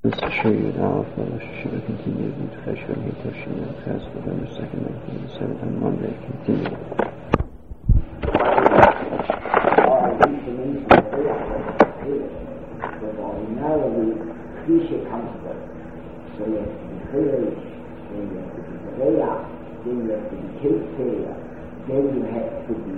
Shri Alpha Shiva continued in Tcheshvan Hitoshina class November 2nd, 1987 on Monday continued. So you have to be Chayrish, then you have to be Zareya, then you have to be Keseya, then you have to be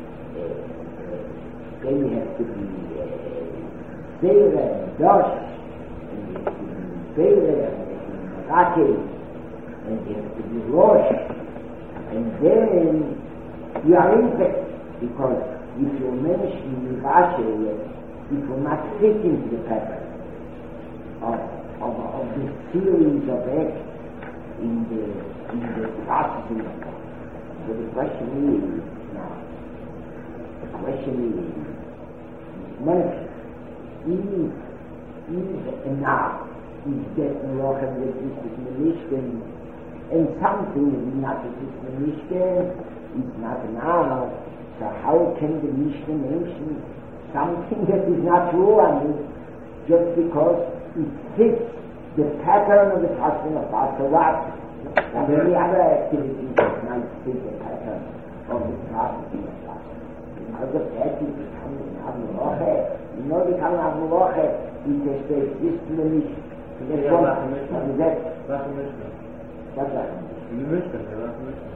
Beira and Dosh, and you have to be Beira and Magate, and you have to be Rosh, and then you are infect, because if you mention Rashi, it will not fit into the pattern of this series of acts in the processing of God. So the question is manifest. Is enough, is that Merocha that exists in the Mishkan, and something that is not exist in the Mishkan is not enough. So how can the Mishkan mention something that is not true? I mean, just because it fits the pattern of the fasting of Passover, and any other activities that might fit the pattern of the fasting of Passover. Because of that, it becomes an Avnoroche. You know, the Kama Avnoroche, it has to exist in the Mishkan. That's what is that? What's the Mishkan? What's that? In the Mishkan, what's the Mishkan?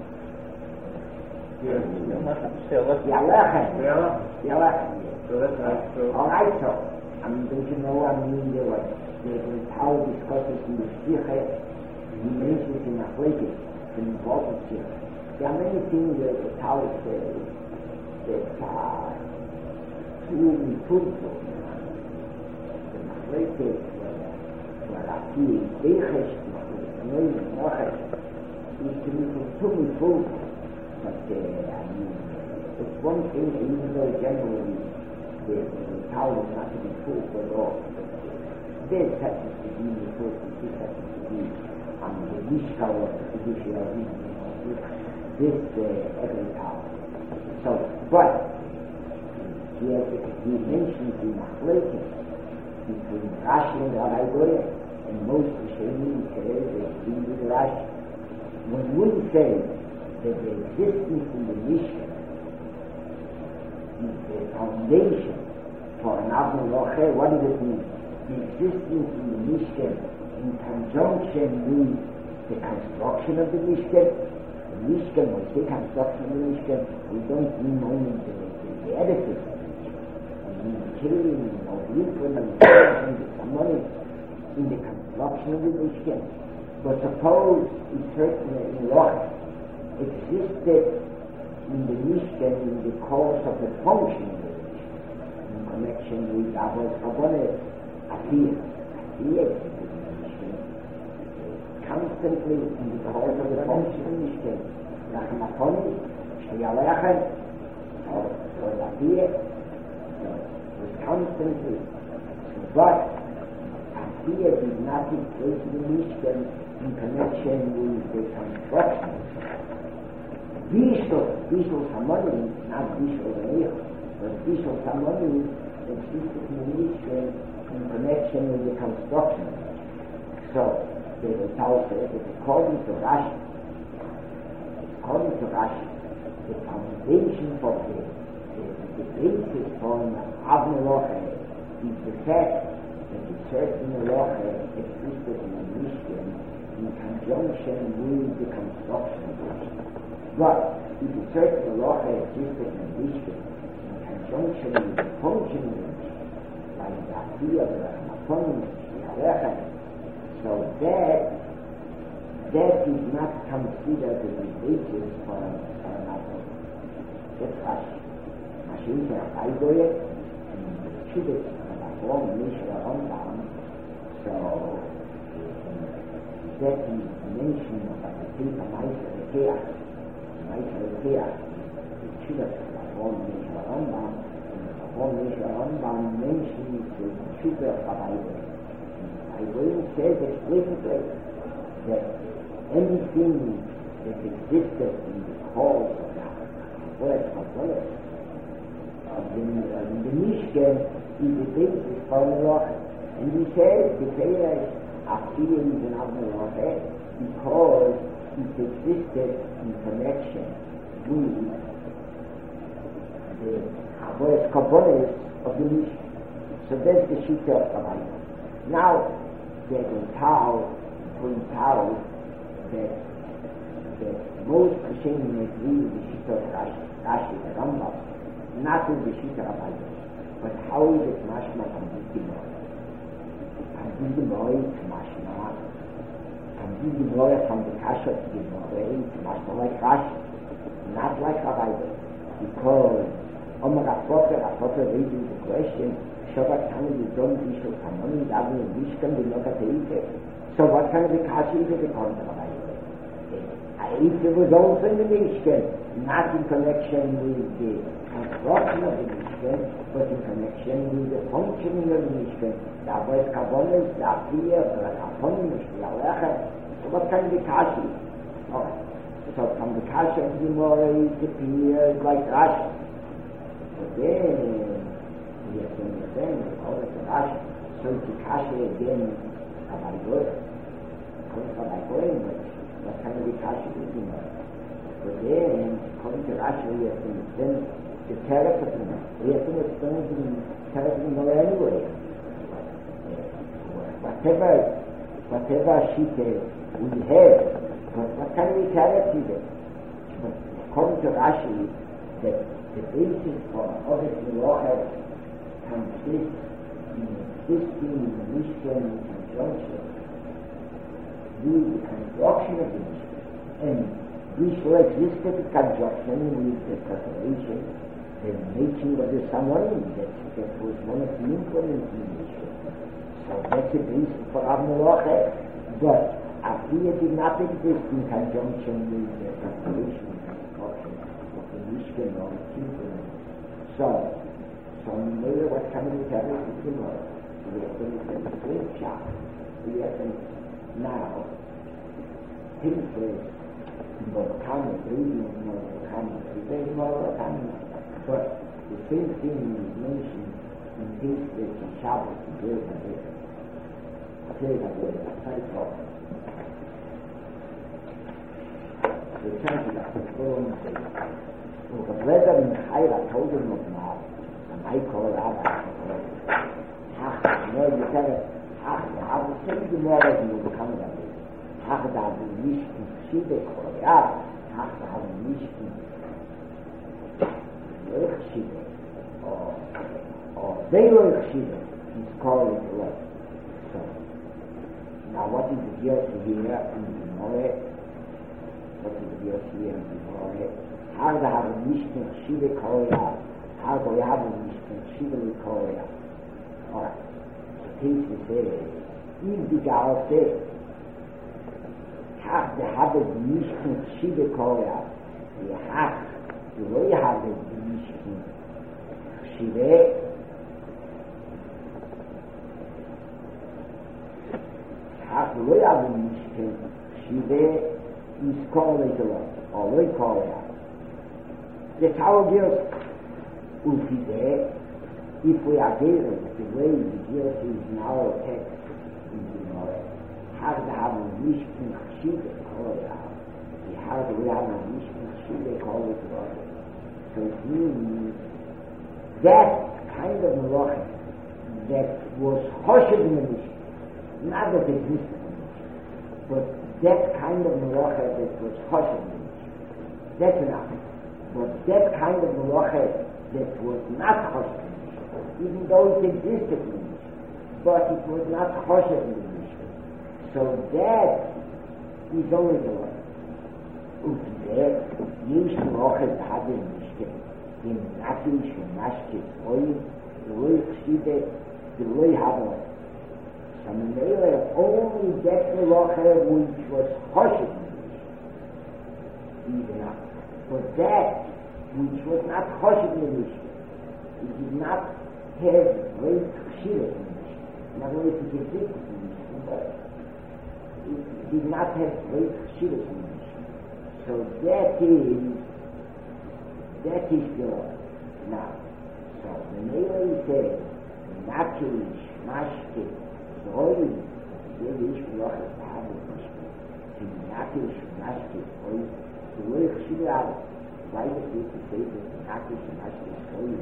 All right, so I mean, don't you know? I mean, the Tao discusses in the Shikha, he mentions in Achletik, the important Shikha. There are many things that the Tao says that are truly fruitful. The Achletik, where I see Eichesh, the name of Mochesh, is to be truly fruitful. But I mean, it's one thing, even though generally the Tao is not to be fruitful at all. This happens to be the first, this happens to be the Mishka of the Kedusha of this every Tao. So, but he mentions in Achletik between Rashi and Rabbi Goya, and most Rishonim today they agree with Rashi. When we say that the existence in the Mishkan is the foundation for an Avnei Roche, what does it mean? The existence in the Mishkan in conjunction with the construction of the Mishkan. The Mishkan, when we say construction of the Mishkan, we don't mean only the edifice of the Mishkan. We mean the killing of the implement and the money in the construction of the Mishkan. But suppose it's certainly in Roche existed in the Mishkan in the course of the function of the Mishkan, in connection with Avos Chabonet, Afiyah existed in the Mishkan, constantly in the course of the function of the Mishkan. Lachem Afoni, Shriya Lechem, or Afiyah, was constantly. But Afiyah did not take place in the Mishkan in connection with the construction. Bishul Samoni, not Bishul Reich, but Bishul Samoni existed in the Mishkan in connection with the construction. So, the Tao says that according to Rashi, the foundation for the basis for an Avnei Roche is the fact that the certain Roche existed in the Mishkan in conjunction with the construction of the Mishkan. But if the certain Roche existed in the Mishkan in conjunction with the function of the Mishkan, like the idea of the Rachmaton, so that is not considered as the basis for an Avnei. That's Rashi. Rashi is Rabbi Goya, and the Chubet of Avram Mishra Rambam. So that is mentioned about the paper Ma'aser Ekeach. The Chubet of Avram Mishra Rambam, and Avram Mishra Rambam mentions the Chubet of Rabbi Goya. And Rabbi Goya says explicitly that anything that existed in the course of the Mishkan is the basis for the Roche. And he says the Torah Afiya is an Avmalacha because it existed in connection with the Avodas Kabbalah of the Mishkan. So that's the Shita of Kabbalah. Now, they point out that most Rishonim agree with the Shita of Rashi, the Rambam, not with the Shita of Kabbalah. But how is it mashma from the Gemara? From the Gemara to mashma. From the Gemara from the Kasha to the Gemara to mashma like Rashi, not like Kabbalah. Because Omar Apotra raising the question, Shabbat can be done Bishul Kamoni, Davin and Bishkan, the Lokateike. So what kind of a Kasha is it according to Kabbalah? If it was also in the Mishkan, not in connection with the construction of the Mishkan, but in connection with the functioning of the Mishkan, the Avodas Kabbalah, the Afiya, the Kaponim, the Alecha. So what kind of a Kashi? Alright. So from the Kasha of the Gemara it appears like Rashi. But then we have to understand the Avodas of Rashi. So it's a Kasha again, Rabbi Goyen. Rabbi Goyen, what kind of a Kasha is the Gemara? But then, according to Rashi, we have to understand the Terek of the Gemara. We have to understand the Terek of the Gemara anyway. Whatever Shita we have, but what kind of a Terek is it? But according to Rashi, that the basis for Avodas Melacha consists in existing in the Mishkan in conjunction with the construction of the Mishkan. And this will exist in conjunction with the preparation, the making of the Samarim, that was one of the implements in the Mishkan. So that's the basis for Avmalacha. But Afiya did not exist in conjunction with the preparation and construction of the Mishkan or its implement. So no matter what kind of a Gemara, we have to look at the great shot. We have to now think first. But the same thing is mentioned in things that the Shabbos is very different. Very different. The chances are going to say, the brother in Chayra told him of now, and I call it out. No, you tell it, I will say the more as you will come to this. Da will nicht in Chide Korea, da haben nicht in Chide, or Beirut Chide, is called it what. So, now what is the deal here in the Gemara? What is the deal here in the Gemara? Da haben nicht in Chide Korea, da haben nicht in Chide Korea. Alright, so things we say, if the Gal says, Hach, the Habit Mishkin Chide Korea, the Hach, the way Habit Mishkin Chide, Hach, the way Habit Mishkin Chide is called it or way Korea. The Tower Girls Ufide, if we are there, the way the Girls is now text in the Gemara, Hach, the Habit Mishkin how do we have a Mishkan call it Melacha? So it means that kind of Melacha that was Hoshed in the Mishkan, not that existed in the Mishkan, but that kind of Melacha that was Hoshed in the Mishkan. That's enough. But that kind of Melacha that was not Hoshed in the Mishkan, even though it existed in the Mishkan, but it was not Hoshed in the Mishkan. So that is only the one. There, יש מלאכה אחד במשכן, אם נפל שמשכת אוהב, ולא יחשידה, ולא יהבו. So only that melacha which was hoshed in the Mishkan, even up. But that which was not hoshed in the Mishkan, it did not have great chshira in the Mishkan. Not only it existed in the Mishkan, but it did not have great chshira in the Mishkan. So that is the law. Now, so the Mela says, naturally, Shmashke, Zoy, jede ich noch das habe nicht. Die Nakisch, Maske, Freude, du willst schon alle. Weil es ist die Seite, Nakisch, Maske, Freude,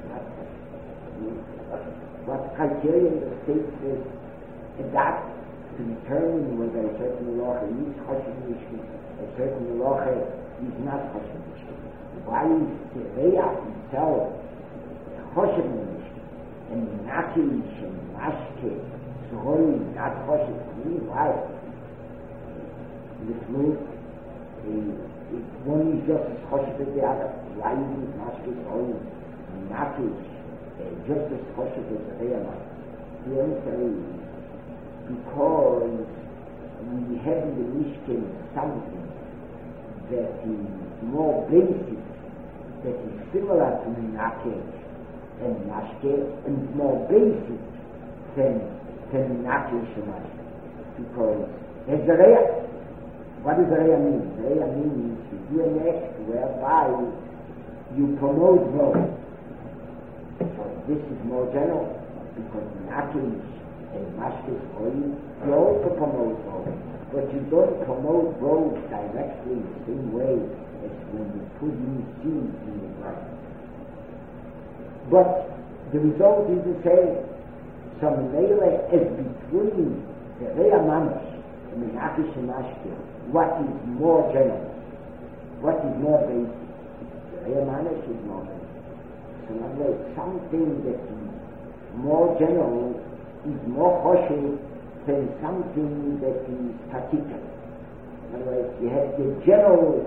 what criterion the state says adapt to determine whether a certain law is Choshen, a certain law is not Choshen. Why is the Reya itself Choshen and Nakish and Mashke, Zohori, not Choshen? Why? This means one is just as Choshen as the other. Why is it Mashke, Zohori, Nakish? Just as Choshen as the Reya. The answer is because we have in the Mishkan something that is more basic, that is similar to Nakish and Mashke, and more basic than Nakish and Mashke. Because there's the Reya. What does the Reya mean? The Reya means you do an act whereby you promote growth. So this is more general, because Nakish and Mashke's oil, you also promote growth, but you don't promote growth directly in the same way as when you put new seeds in the ground. But the result is the same. So Mele is between the Reya Mamash and the Nakish and Mashke. What is more general? What is more basic? The Reya Mamash is more basic. So in other words, something that is more general is more choshev than something that is particular. In other words, you have the general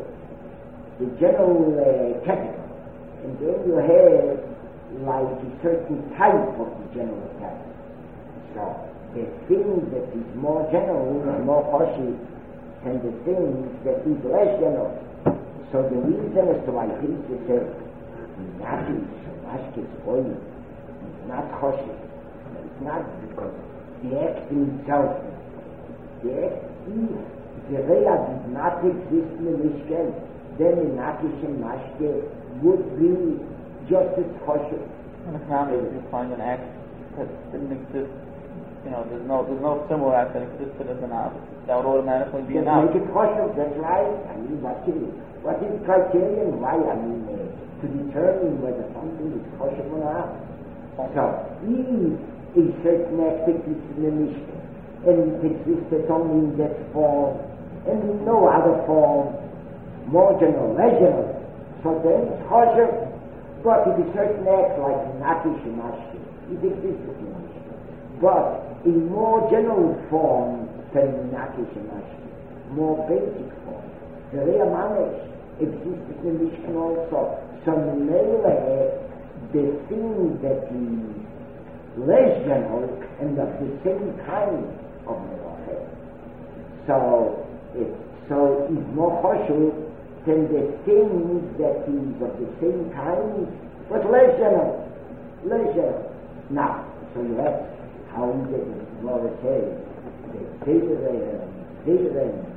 capital, and then you have like a certain type of the general capital. So the thing that is more general is more choshev than the thing that is less general. So the reason as to why Krishna says Nakish, Mashke's oil is not choshev. It's not because the act in itself. The act is the Reya did not exist in the Mishkan, then the Nakish and Mashke would be just as choshev. And if not, you find an act that didn't exist, there's no similar act that existed as an act, that would automatically be an act. Make it choshev, that's right. I mean, what is the criterion? Why? I mean, to determine whether something is choshev or not. So, if a certain act exists in the Mishkan, and it existed only in that form, and in no other form, more general, less general, so then it's choshev. But if a certain act like Nakish and Mashke, it exists in the Mishkan. But in more general form than Nakish and Mashke, more basic form, the Reya Mamash exists in the Mishkan also. So Mele, the thing that is less general and of the same kind of Melacha. So it's more choshev than the thing that is of the same kind, but less general. Now, so you have how we get the Gemara says that Zera and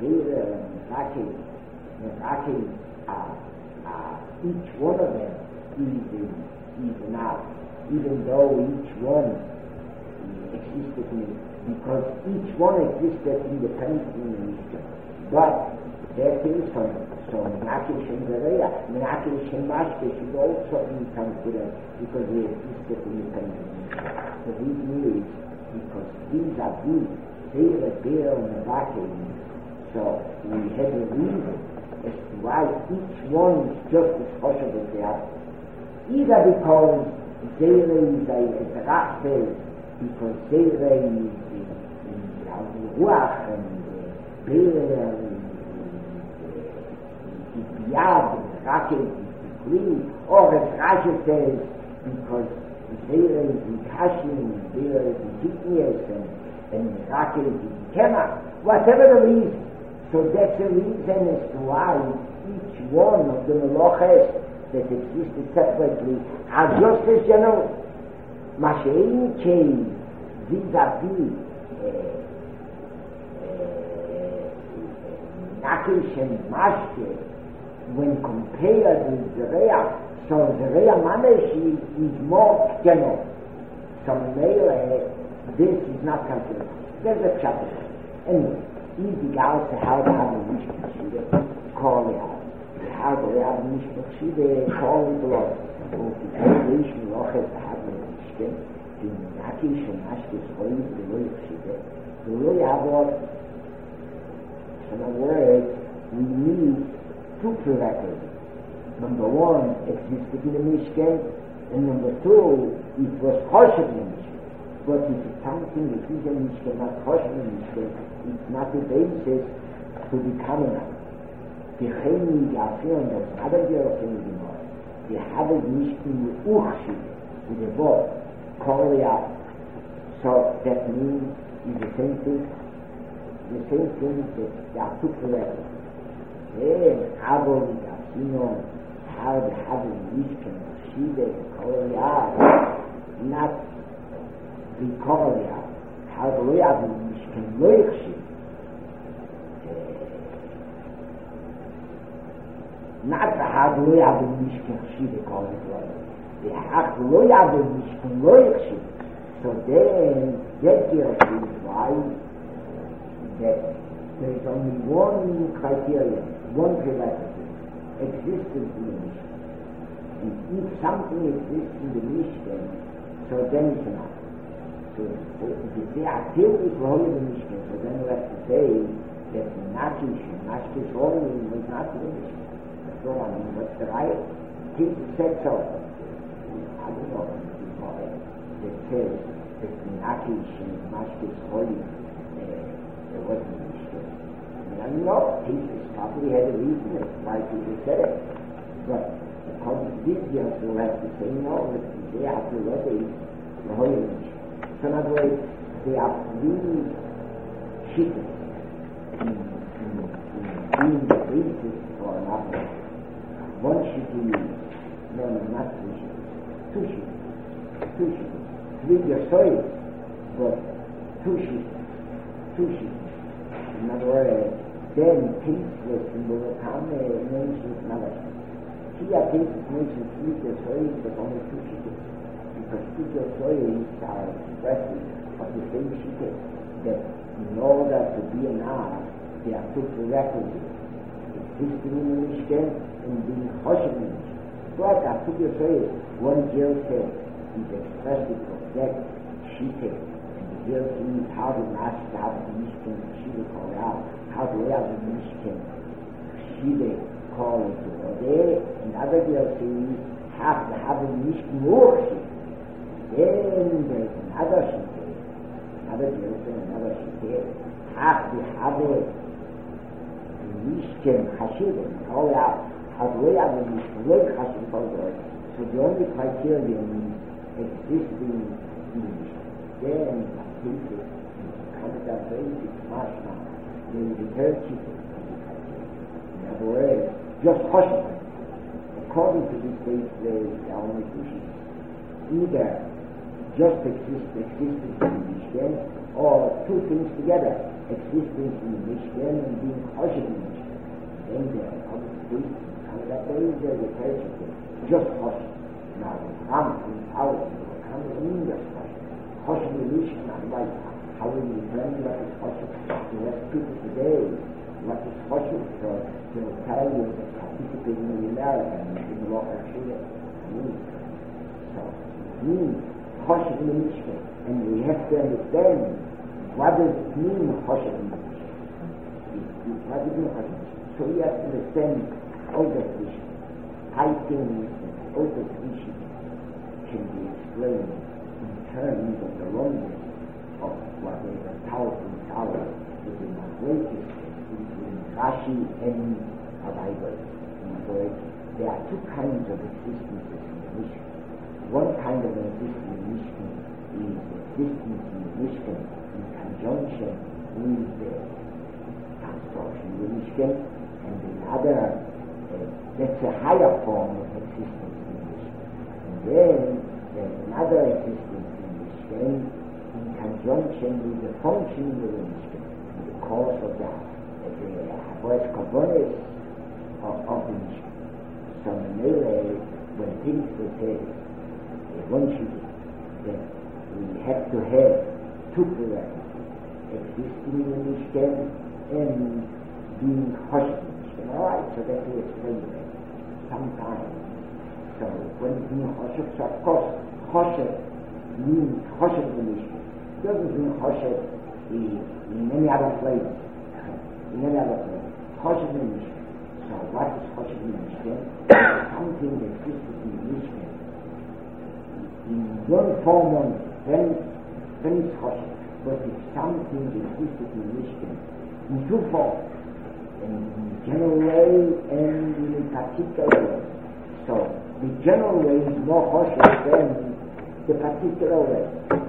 Mefaki each one of them is enough, even though each one existed because each one existed independently in the Mishkan. But there is so Nakish and Reya, Nakish and Mashke should also be considered because they existed independently. So this is because these are these, Zera, Beer, and Mefaki. So we have a reason as to why each one is just as choshev as the other. Either because Zera is a Rachbel, because Zera is the Ruach, and Beer is Biyad, and Rakel is the Kli, or as Rashi says, because Zera is in Kashin, and Beer is in Tiknias, and Rakel is in Kemach. Whatever the reason. So that's the reason as to why each one of the melachos that existed separately are just as general. Mashein came vis-a-vis Nakish and Mashke when compared with the Reya. So the Reya Mamash is more general. So this is not considered. There's a chapter. Anyway, he's the guy to how to have a Mishkan Shide, call it out. How to have a Mishkan Shide, call it Lord. Und die Translation noch hat a Mishkan, die Nakish und Ashkis Holy, the Loy Shide. The Loy Abor, in other words, we need two prerequisites. Number one, existed in the Mishkan, and number two, it was kosher in the Mishkan. But if it's something that is a Mishkan, not kosher in the Mishkan, it's not the basis to become enough. The Chemi, the Afir, and the other girls in the Gemara, they have a Mishkan with Uchshid, with a book, Korea. So that means it's the same thing. The same thing that there are two prerequisites. Then, Abel, the Afino, how they have a Mishkan, Shide, Korea, not the Korea, how the way of the Mishkan, Loichshid. Not the hard way of the Mishkan, Shide, Korea. The hard way of the Mishkan, Loichshid. So then, that is why that there is only one criterion, one prerequisite, existence in the Mishkan. And if something exists in the Mishkan, so then it's enough. So if you say activity for holy the Mishkan, so then we have to say that the Nakish holy was not in the Mishkan. That's all I mean. What's the right? Jesus said so. I don't know that says that the Nakish and Mashkish holy there wasn't a Mishkan. I don't know. Jesus probably had a reason that's why people said it. But according to this, you have to say no, that they have to let it the holy Mishkan. So in other words, there are three shittas in being the basis for an object. One shitta is, no, not three shittas, two shittas. Three yourself, but two shittas. In other words, then tasteless in the Wakame mentions another shittas. Here tasteless mentions three yourself, but only two shittas. Because two yourselves are expressive of the same shittas, that in order to be an art, there are two prerequisites. Existing in the Mishkan and being kosher in the Mishkan. But after you say, one girl says, is expressive of that shittas, and the girl sees how the master have the Mishkan, Shida call out, how the way of the Mishkan, Shida call it to Odeh, and other girl sees how to have the Mishkan Urshid. Then there's another shittas, another girl says, another shittas, how to have it Mishkan Chashidim, call out, how the way of the Mishkan, way Chashidim called it. So the only criterion is existing in the Mishkan. Then, basic, Canada basic, Mashma, then the third shittas. In other words, just Chashidim. According to this base, there are only two shittas. Either just existence in the Mishkan, or two things together, existence in the Mishkan and being kosher in the Mishkan. Then there are other things, and that way there's a person just kosher. Now the Ram in power, the Ram in just kosher. Kosher in the Mishkan, otherwise, how will you learn what is kosher? You ask people today what is kosher, so they will tell you that participating in the American in the local Shia. So it means kosher in the Mishkan, and we have to understand what does it mean kosher in the Mishkan. What does it mean kosher? So we have to understand all that vision. I think all that vision can be explained in terms of the oneness of what is a powerful tower within the greatest between Rashi and the Bible. In other words, there are two kinds of existences in the Mishkan. One kind of existence in the Mishkan is existence in the Mishkan in conjunction with the construction of the Mishkan, and the other, that's a higher form of existence in the Mishkan. And then there's another existence in the Mishkan in conjunction with the functioning of the Mishkan, in the course of the Havois Karbonis of the Mishkan. So in Mele, when things were said, one should that we have to have two prerequisites. existing in the Mishkan and being Choshev in the Mishkan. Alright, so that we explain that sometimes. So when it's being Choshev, so of course Choshev means Choshev in the Mishkan. It doesn't mean Choshev in any other flavor. In any other flavor. Choshev in the Mishkan. So what is Choshev in the Mishkan? Something that existed in the Mishkan. In one form on then it's Choshev. But it's something that existed in the Mishkan in two forms. In the general way and in a particular way. So the general way is more Choshev than the particular way.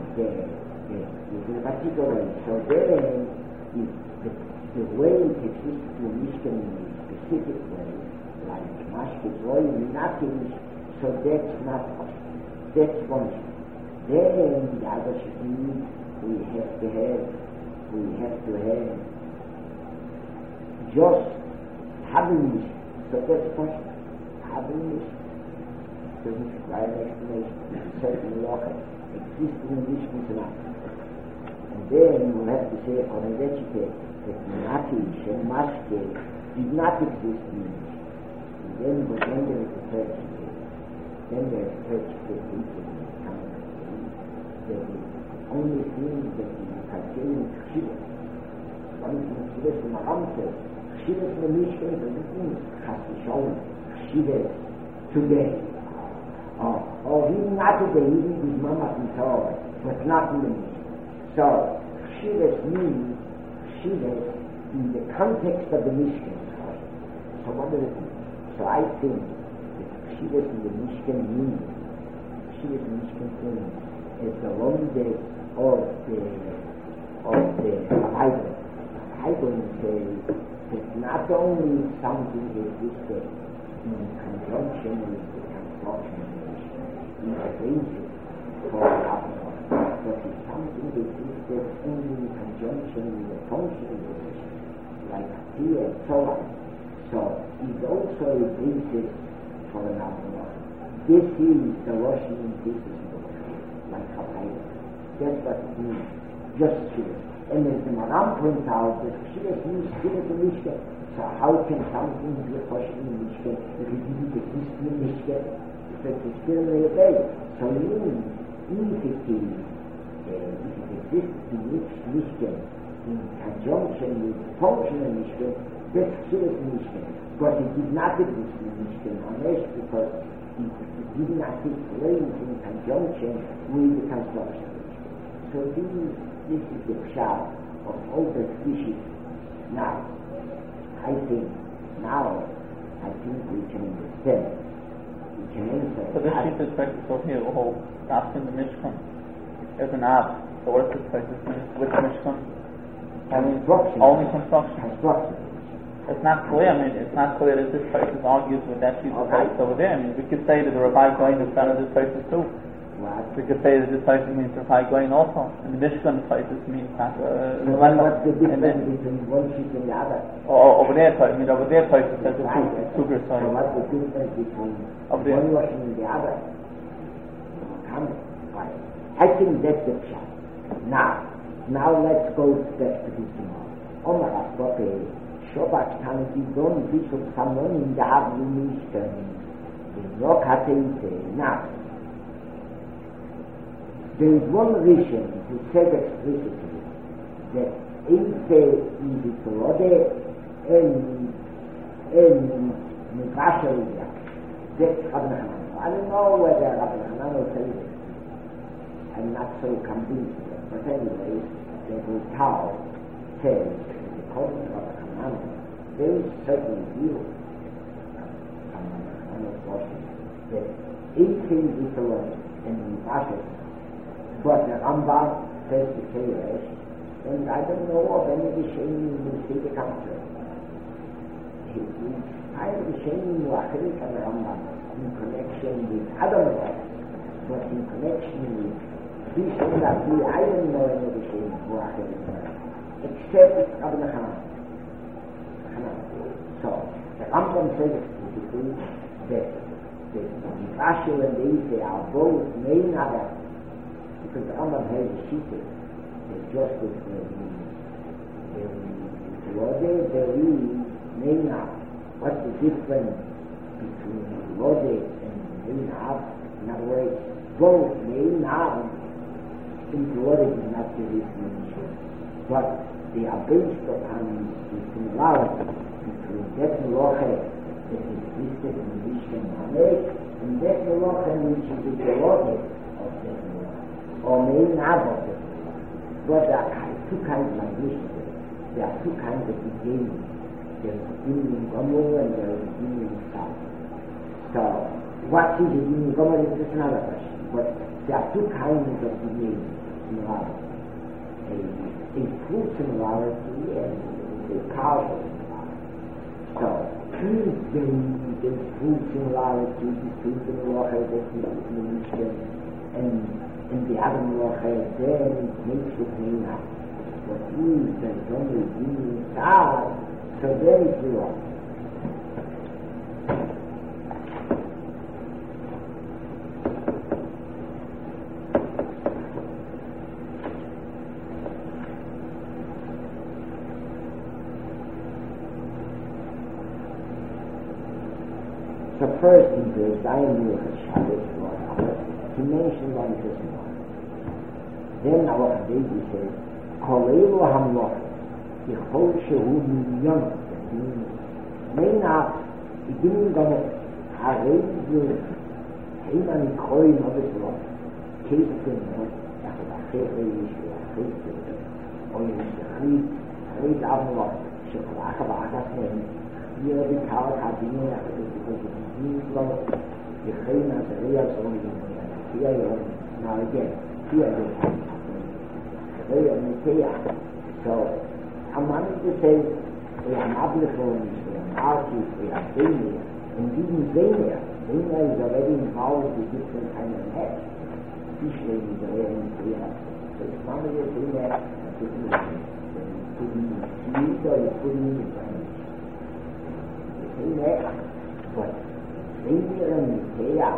The particular way. So then the way it exists in the Mishkan in a specific way, like Mashkes Roy, nothing, so that's not Choshev. That's one thing. Then the other thing we have to have just having this. So that's Choshev. Having this doesn't require an explanation. It's certainly local. Existing in this is enough. And then we have to say according to that Natish and Mashke did not exist in this. And then there is a third state. Then there is a third state that the only thing that you can say is Chivas. One of the Chivas in Maram says, Chivas in the Mishkan doesn't mean Chasishon, Chivas today. Or even not today, even with Mama and Torah, but not in the Mishkan. So, Chivas means Chivas in the context of the Mishkan. So what does it mean? So I think that Chivas in the Mishkan means is the Lomde of the Bible. The Bible says that not only something that existed in conjunction with the construction of the Mishkan, in the basis for the Abraham, but it's something that existed only in conjunction with the function of the Mishkan, like here and so on. So it's also a basis for an Abraham. This is the Russian basis. Like Chapayim. That's what it means. Just Chivas. And as the Maram points out, that Chivas means Chivas in Mishkan. So how can something be a Choshev in Mishkan if it didn't exist in Mishkan? If it's still in a way. So it means if it exists in Mishkan in conjunction with the function of Mishkan, that's Chivas in Mishkan. But it did not exist in Mishkan unless because it did not take place in conjunction with the construction. So this is the pshat of all the species. Now I think we can understand. We can answer. So this is practice over here, the whole asking the Mishkan as an app. So what is this practice with the Mishkan? Only construction. It's not clear. It's not clear that this place is argued with that piece of place over there. We could say that the Rabbi Goin is found in this place too. What? We could say that this place means Rabbi Goin also. And the Mishkan places means what's the difference between one sheet and the other? Over there places says it's two great So what's the difference between one washing and the other? I think that's the pshat. Now let's go back to this tomorrow. Omar Asboke Shabbat kann Gidon bis und Samonim da haben nicht den Rock hatte nach. There is one reason to say explicitly that if in the Torah and Mikasharia, that's Rabbi Hanan. I don't know whether Rabbi Hanan will say this. I'm not so convinced, but anyway, the Tao says the calling of Rabbi Hanan, there is certain view from Rabbi Hanan's portion that if in the Torah and Mikasharia, but the Rambam says the Torah, and I don't know of any Rishonim who say the contrary. I am Rishonim who are correct on the Rambam in connection with other matters, but in connection with Rishonim that I don't know any Rishonim who are correct, except Rabbi Hanan. So the Rambam says explicitly that the Mikasher and the Ise are both main other. Because the Rambam has a sheet just as Lode, there is Meina. What's the difference between Lode and Meina? In other words, both Meina and Lode is not the definition, but they are based upon the similarity between that Meloche that existed in Rishon Hamelech and that Meloche which is the Lode of that Meloche, or Meina of that Meloche. But there are two kinds of Rishon. There are two kinds of beginning. There is beginning in Gomer and there is beginning in South. So, what is beginning in Gomer is another question. But there are two kinds of beginning similarity. A full similarity and a partial similarity. So, if there is a full similarity between the Meloche that is in the Mishnah and the other Meloche, then it makes it mean up. But if there is only beginning inside, so there is zero. So first in verse Dayan Shabbos he mentioned on this one. Then our Habibi says, Kolelu Hamloch, Yichol Shehu Minyon, Meina, beginning of it, Harezu, Heiman Koin of it, Kesten, Achebe Yishu, Achebe, or Yishachid, Hared Avloch, Shekhlach of Achasmen, here the Kal Hadine, because it is being low, the Heiman, the Real Zone, here, now again, here they have. So, I'm wanting to say we are Mablephons, we are artists, we are Zenia, and even Zenia is already involved with different kind of heads. Usually is already in Korea. So it's not only Zenia, you put in seed or you put in the branch. The same head, but Zenia and Korea,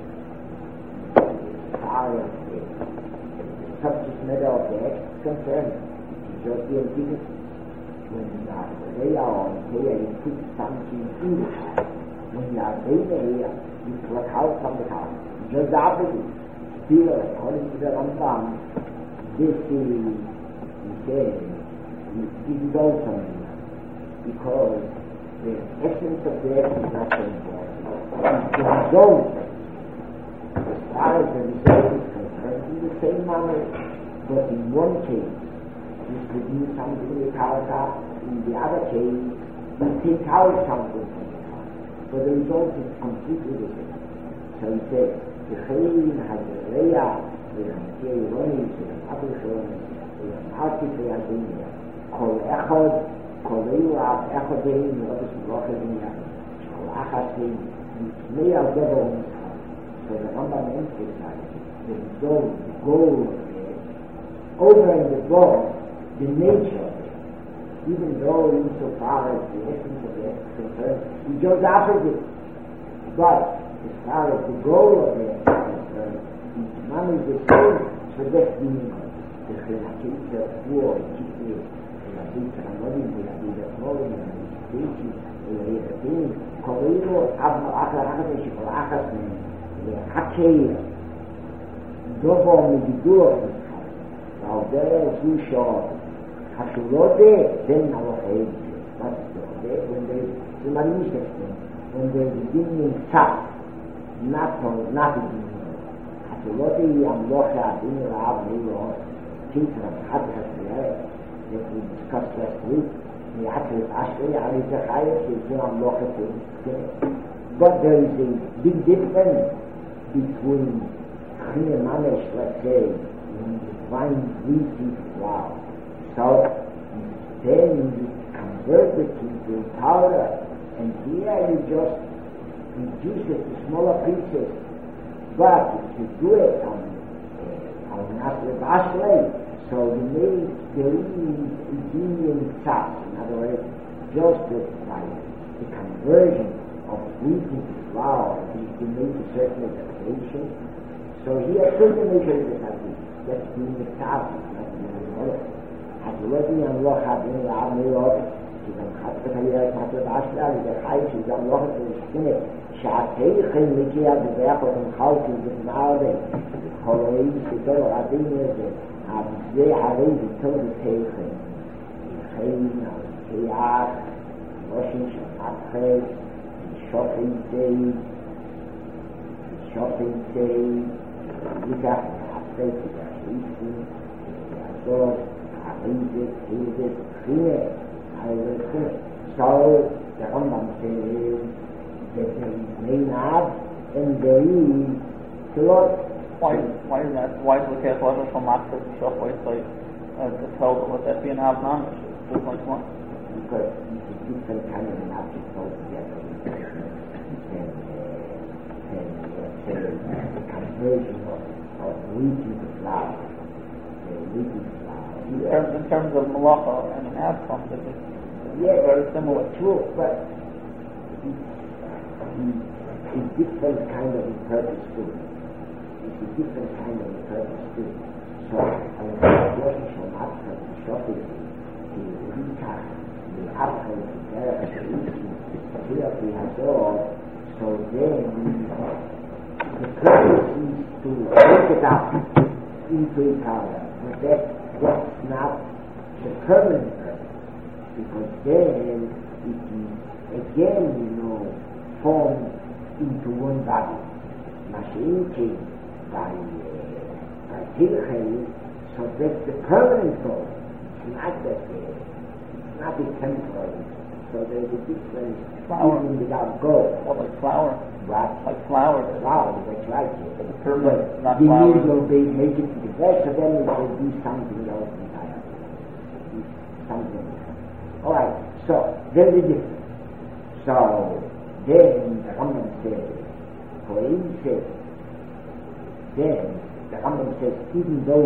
as far as subject matter of the act is concerned, it is just the antiquity. When you are there or here, you put something in the house. When you are there, you pluck out from the house. Just the opposite. Still, according to the Rambam, this is, he says, this is also enough. Because the essence of the act is not so important. It's the result. As far as the result is concerned, in the same manner, but in one case, you produce something with karaka, in the other case, you take out something from the karaka. But the result is completely the same. So he said, the Chayin has a Reya, the Hamtei Ronis, the Abrishon, the Artif Reyazinia, Kol Echad, Kol Eurav, Echadein, Rabis Rochazinia, Kol Achasin, Mei Al Gebo. So the Rambam emphasizes the result, the goal of it, over and above the nature of it, even though insofar as the essence of it is concerned, he goes opposite. But as far as the goal of it is concerned, each man is the same, so that's the Chilakita war, the Rabbi Tanamodim, the Rabbi Tanamodim, the Rabbi Tanamodim, the Rabbi Korelo, Abno Achar Hakadesh, Shikol Achasmen, the Hakeir, Dobo Medidur, now there is too short. Hashulode, then our age. That's when they the manifesting, when they're beginning tough, not beginning. Hashulode, Yamlocha, Dinra, Nilo, Peter, Hatas, that we discussed last week. The Hatas, Ashley, Alizachayas, is Yamlocha. But there is a big difference between Chine Manesh, let's say, when you find these people, wow. So then you convert it into powder, and here you just reduce it to smaller pieces. But if you do it on Nasle Bashley, so you make the Indian sauce. In other words, just by the conversion of wheat into flour, you make a certain expectation. So here, certain nature is the that's being the sauce, not the ودي الله حابين العمليات إذا حتى هي مثل العشرة إذا حيش إذا الله تشتني شعتي خليكيا بذاق من خالق بالمعارض خلوي سدر عدينة عبزي عليه بطول تيخي خين أو تيعات وشن شفعت خير shopping day يفتح حسيت بتعيشي يعزور عقيدة حيدة خير على الخير so the Rambam says that there is main ab and there is Kilot. Why is that? Why is the case also from Master Shop website to tell that would that be an ab non 2.1? Because it's a different kind of an object altogether. The conversion of wheat into flour. In terms of malacha and an ab concept, yes, very similar. True, but it's different kind of purpose too. It's a different kind of purpose too. So, I was working from Africa to shopping to Rita, the Africa, here we have all. So then, the purpose is to break it up into each other, but that's not the permanent purpose, because then it is again, formed into one body. Mashiach by Tilchei, so that's the permanent goal. It's not that it's not the temporary. So there's a difference even without goal. Well, like flour. What? Like flour. Flour, that's right. But the permanent, not the flour. needle will be make it to the best, so then it will be something else entirely. Something else. Alright, so there's a difference. So then the Rambam says, then the Rambam says, even though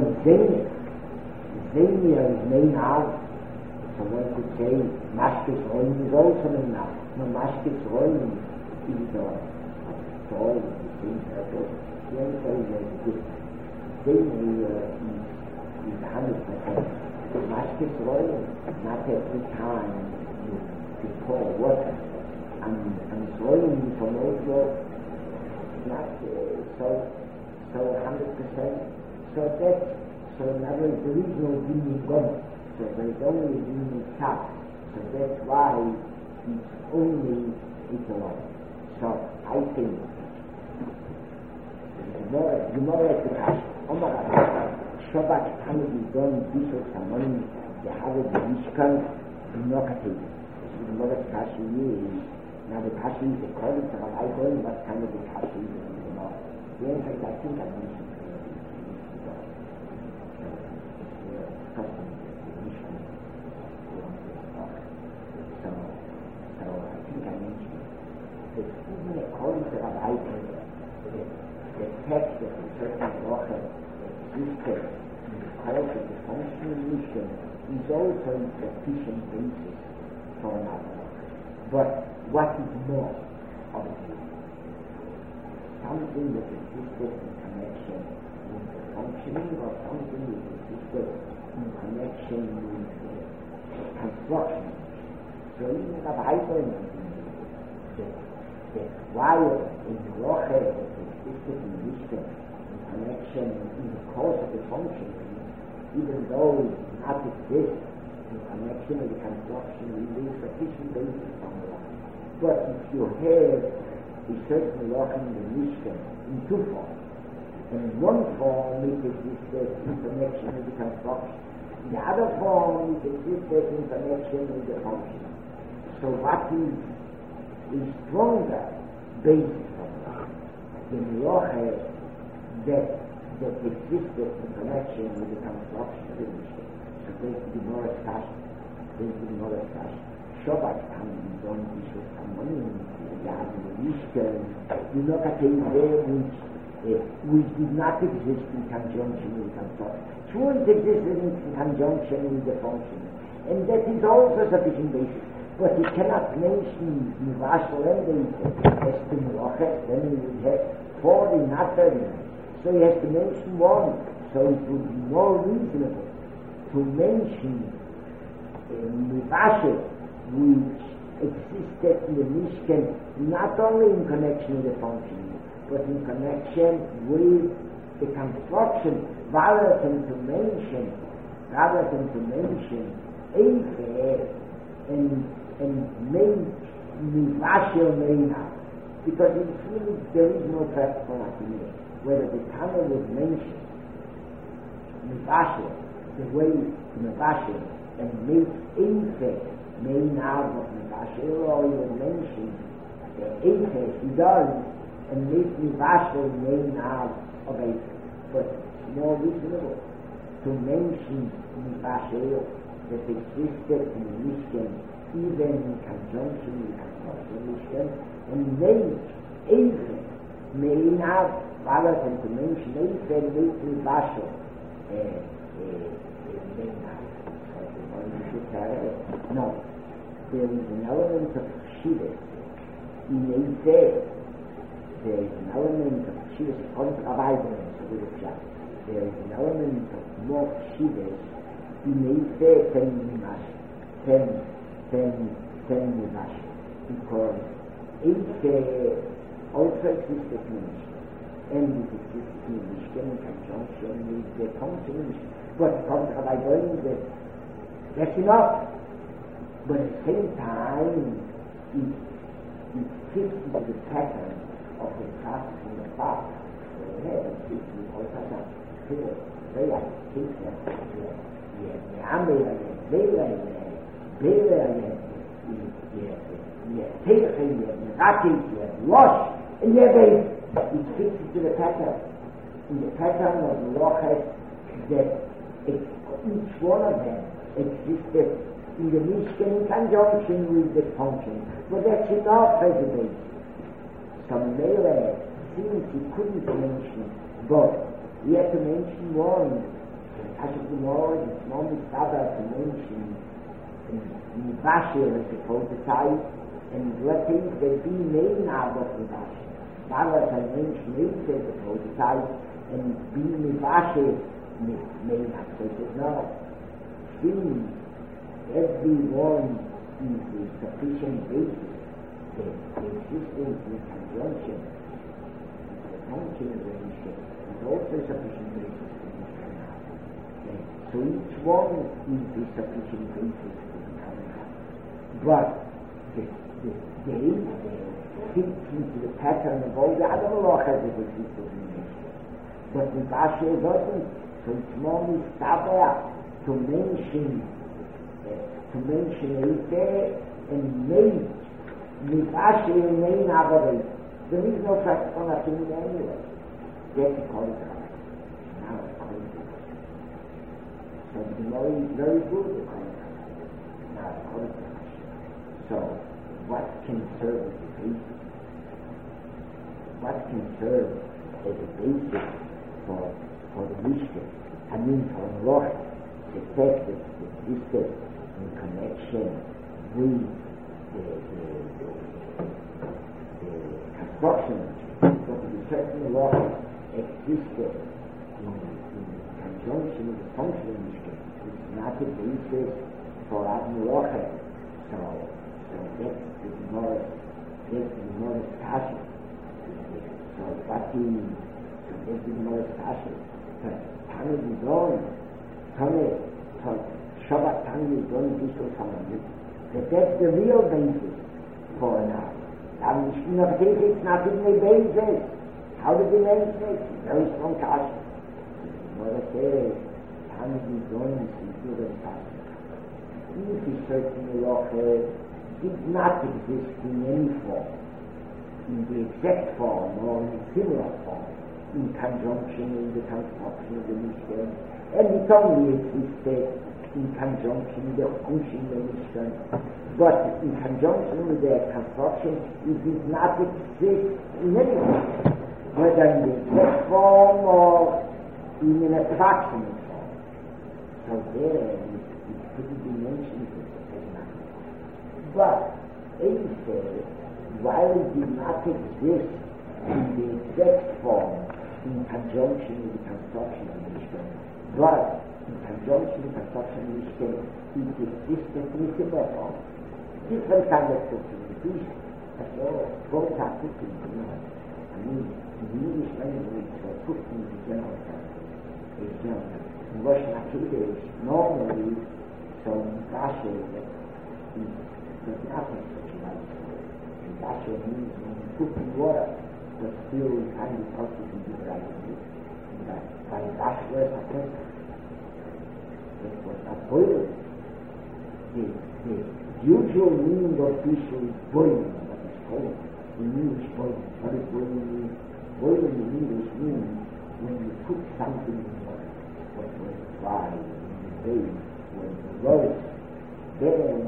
Zenia is main out, so one could say Mashkes Roim is also main out. No, Mashkes Roim is all the same purpose. The only thing is that Zenia is 100%. Mashkes Roim, not every time you pour water. And Roim from also not so 100%. So in other words, there is no being God. So there is only being top. So that's why it's only alone. So I think the more at the cash, Shabbat can be done bishop Samon, the Harvard Mishkan, the Nokati. The more at the cash is. Now the Kashi is according to what I learned, what kind of the Kashi is the more. In fact, I think I mentioned so I think I mentioned that even according to what I learned, the text of a certain Rocha existed in the course of the functional mission is also a sufficient basis for another Rocha. But what is more of it? Something that existed in connection with the functioning, or something that existed in connection with the construction. So even the Bible the while in the Roche that existed in Mishkan in connection in the course of the functioning, even though it did not exist in connection with the construction, it is sufficient basis for the Roche. But if you have a certain law in the Mishkan in two forms, and in one form it existed in connection with the construction, in the other form it existed in connection with the function. So what is a stronger basis for that? The law that existed in connection with the construction of the Mishkan. So there's the more discussion. Shabbat can be done bishop Samon, the Mishkan, the Nokatei which did not exist in conjunction with the construction. True, it existed in conjunction with the function, and that is also sufficient basis. But you cannot mention the Vashal and the Estimulochet, then you would have 40, not 30. So he has to mention one. So it would be more reasonable to mention Mivashe, which existed in the Mishkan, not only in connection with the function, but in connection with the construction, rather than to mention Eife and make Mivashe Meina, because it's really, there is no practical opinion whether the Tana was mentioned Mivashe, the way Mivashe, and make Eife main out of Mivashe, or even mention Eife, he does, and make Mivashe main out of Eife. But it's more reasonable to mention Mivashe that existed in the Mishkan, even in conjunction with the Mishkan, and make Eife main out, rather than to mention Eife and make Mivashe main out. No, there is an element of Chivas in Eife. There is an element of Chivas according to Rabbi Ben. There is an element of more Chivas in Eife than Mimash, because Eife also existed in Mishkan, and it existed in Mishkan in conjunction with the function. But according to Rabbi Ben, that's enough. But at the same time, it fits into the pattern of the process in the past. It fits into all kinds of things. Very think that it fits into the pattern. In the pattern of the Lochas, that each one of them existed in the Mishkan in conjunction with the function. But that's enough as a basis. Some Mele, since he couldn't mention both, he had to mention one. Ashik Gemara, it's more Mitzvah to mention Mivashe as a prototype, and what things that be made out of Mivashe. Rather than mention it as a prototype, and be Mivashe made out. So it is not. Still, everyone is a sufficient basis. The existence in conjunction with the function of the Mishkan is also a sufficient basis for Mishkan. So each one is a sufficient basis for Mishkan. But the fits into the pattern of all the other halachas that existed in Mishkan. But Mivashe doesn't. So it's more Mitzvah to mention Eife and make Mivashe main Avarei. There is no practical opinion anyway. That's according to us. Now according to us. So the Gemara is very good according to us. Now according to us. So what can serve as a basis? What can serve as a basis for the Mishkan? I mean for the Rosh, the fact that it existed in connection with the construction, but to be certain Rosh existed in conjunction with the function of Mishkan. It's not a basis for Avnu Rosh. So that's the Gemara's passion. So that's the Gemara's passion. Tani Bidon, Shabbat Tani Bidon Bishul Samamit. That's the real basis for an hour. Now, it's not even a basis. How did they mention it? Very strong passion. What I say, Tani Bidon is the passion. If he certainly did not exist in any form, in the exact form or in a similar form, in conjunction with the construction of the Mishkan, and it only existed in conjunction with the function of the Mishkan, but in conjunction with the construction, it did not exist in any way, whether in the exact form or in an approximate form. So there, it couldn't be mentioned as nothing. But Eife, while it did not exist in the exact form, in conjunction with the construction of the Mishkan, but in conjunction with construction of Mishkan, is existent in a similar form. Different kind of cooking. That's all. Both are cooking, I mean, in the English language, cooking is a general term. In Russian activities, normally, some dasha there's nothing such a life. And dasha means when you cook in water, but still kind of process in the right way. And that by dasha was a person. It was not boiling. The usual meaning of fish is boiling, what is called. In English, boiling. What is boiling mean? Boiling in English means when you put something in water, what was dry, when you bathe, when you roast, then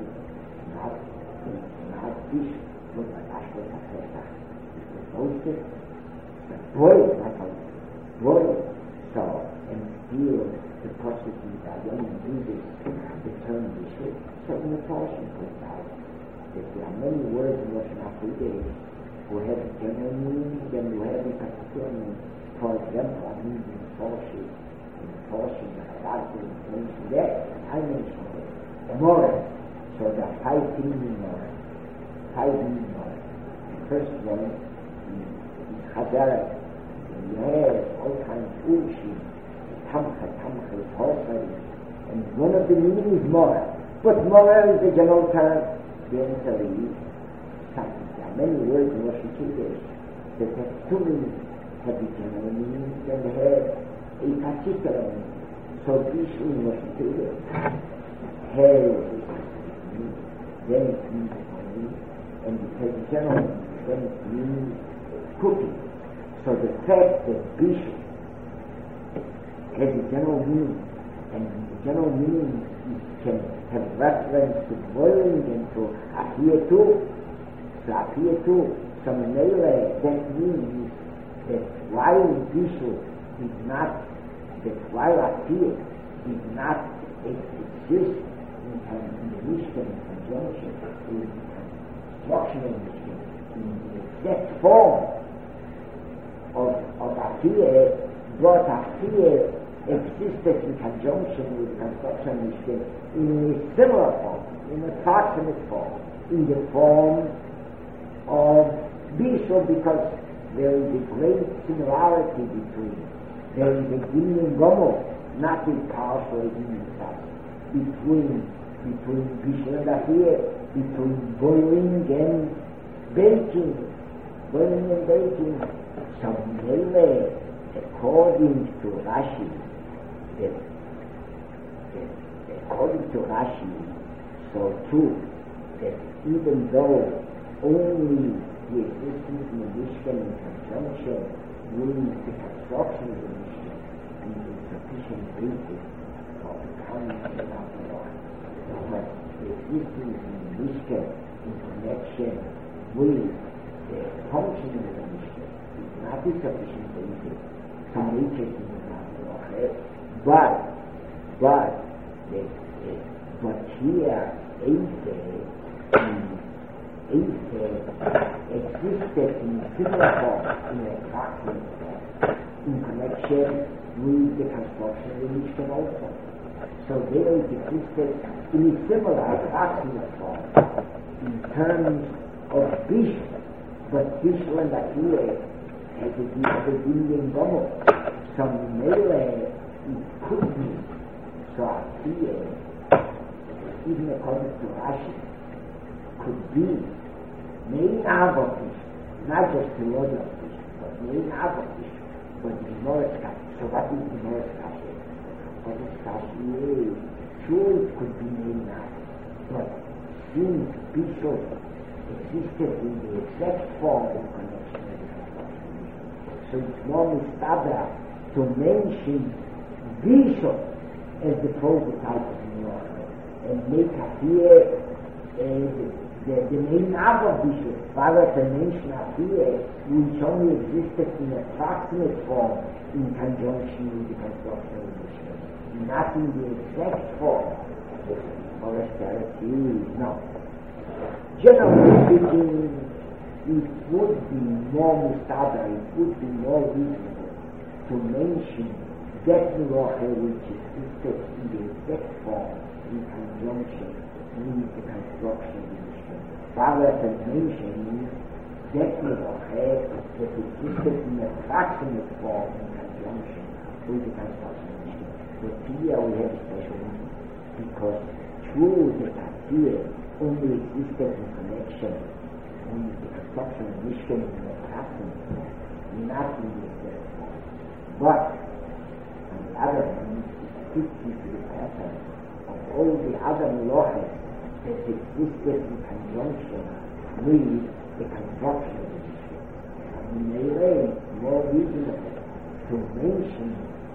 not fish, but ashwa takesa. It was roasted, but boiled, like a boiled. So, and still the process is that when you do this, the term is shit. So in the portion goes out. That there are many words in Russian Alphabet who have a general meaning, then you have a particular meaning. For example, I mean in the portion, that I mentioned it. More. So there are 5 things in more. 5 meaning more. The first one is Chazara. You have all kinds of Ushi, Tamcha, and one of the meanings is more. But more is the general term. The answer is something. There are many words in Russian English that have 2 meanings. Have the general meaning, then they have a particular meaning. So this in Russian English has a specific meaning, then it means only, and it has a general meaning, then it means cooking. So the fact that bishop has a general meaning, and the general meaning can have reference to boiling and to appear to. So melee, that means that while bishop is not, that while appear did not exist in the Mishkan in conjunction with the construction of Mishkan in the exact form of appear, but appear existed in conjunction with the construction of Mishkan in a similar form, in a proximate form, in the form of bishop, because there is a great similarity between. There is a Gimlin Gomo, not a partial Gimlin Sas, between bishop and appear, between boiling and baking. So Mele, according to Rashi, so too, that even though only the existence in the Mishkan in conjunction with the construction of the Mishkan and the sufficient basis for the coming of the Lord, but the existence in the Mishkan in connection with the functioning of the Mishkan is not a sufficient basis to make it in the Lord. But here, existed in a similar form, in a proximate form, in connection with the construction of the Mishkan also. So there it existed in a similar proximate form, in terms of bishop, but bishop and Akira has a Indian Gomo. So Mele, it could be, so Akira, even according to Rashi, could be main Avotish, not just the Lord of Fish, but main Avotish, but the Morris Kashi. So what is the Morris Kashi? What is Kashi is? Sure, it could be main Avotish, but since Bishop existed in the exact form of connection with the construction, so it's more mistabra to mention Bishop as the prototype of the Lord and make appear the main of Bishop, Father the mention appear, which only existed in a proximate form in conjunction with the construction of the Bishop, not in the exact form of austerity. No. Generally speaking, it would be more mustada, it would be more reasonable to mention that Melacha which existed that form in conjunction means the construction of the Mishkan. Father convention means that that existed in a proximate form in conjunction with the construction of the Mishkan. But here we have a special meaning because true the idea only existed in connection with the construction of the Mishkan in a proximate form, not in the exact form. But on the other hand, it fits into the pattern of all the other laws that existed in conjunction with the construction of the Mishkan. In a way, more reasonable to mention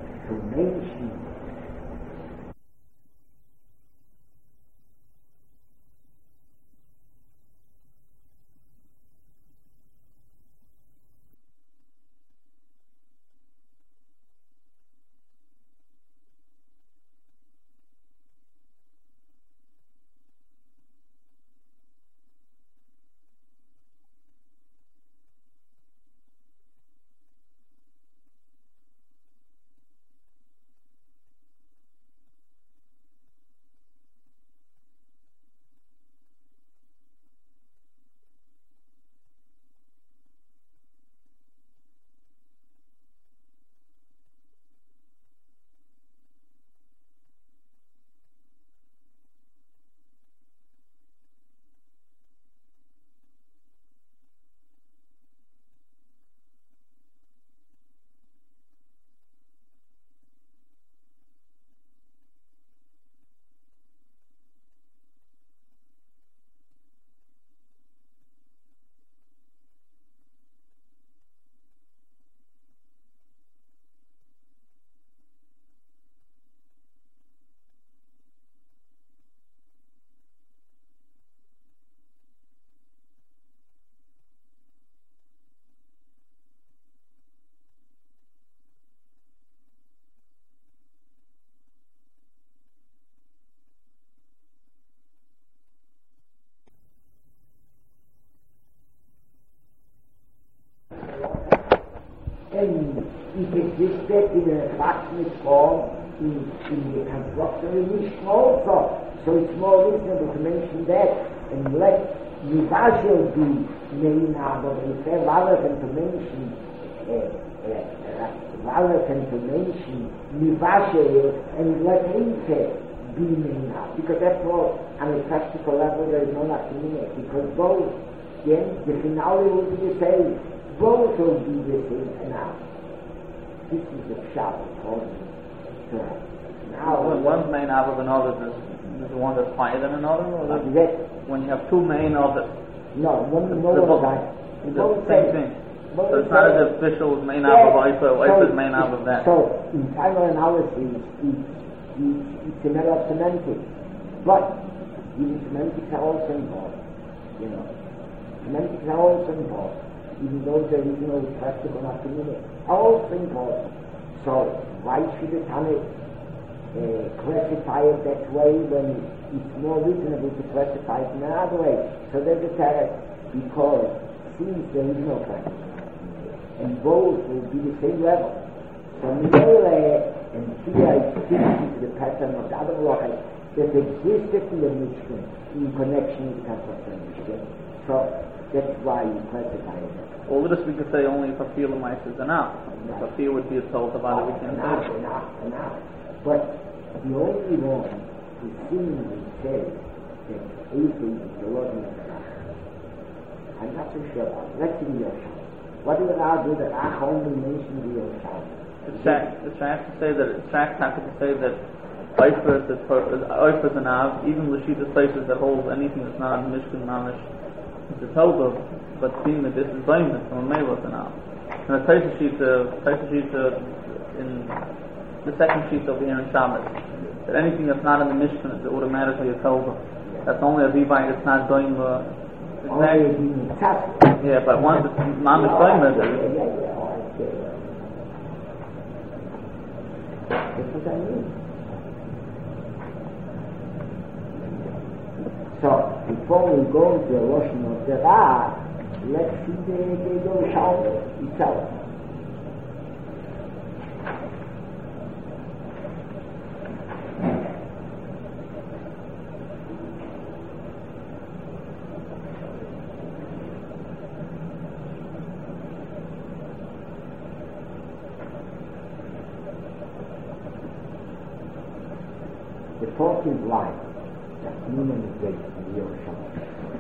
and it existed in a proximate form in the construction of the Mishkan also. So it's more reasonable to mention that and let Nivashel be Meina, but if rather than to mention Nivashel and let Inke be Meina, because that's all on a practical level there is no nothing in it, because both, the finale will be the same. Both will be the same now. This is the shop according to us. Now, one's main of another is the one that's higher than another, or when you have two main of it? No, one more of that. The same thing. So it's not as if Bishul is main of Ifa, or Ifa is main of that. So in final analysis, it's a matter of semantics. But even semantics are also involved. Semantics are also involved. Even though there is no practical nothing in it, are also important. So why should the Tanakh classify it that way when it's more reasonable to classify it in another way? So there's a Tanakh because since there is no practical nothing in it, and both will be the same level. So Mele and here it fits into the pattern of the other Rochai that existed in the Mishkan in connection with the construction of the Mishkan. So that's why you classify it. All this we could say only if a feel of mice is enough. If a feel would be a total about it, we can say. Enough. But the only one who seemingly says that everything is the Lord of the Rach. I'm not so sure about it. Let's see the Yosham. What do I do that Rach only mentioned the Yosham? It's track to say that Ifer is an Av, even Lashita places that holds anything that's not in Mishkan Mamish. It's a total, but seeing that this is blameless from a male now. And the Taisa sheet in the second sheet over here in Shabbos, that anything that's not in the Mishkan is automatically a total. That's only a Levi that's not doing the yeah, but once it's not blameless, that's what I mean. So, before we go to the washing of the Ra, let's see the Yosham itself. the 14th line, that Newman is great in the Yerushalayim.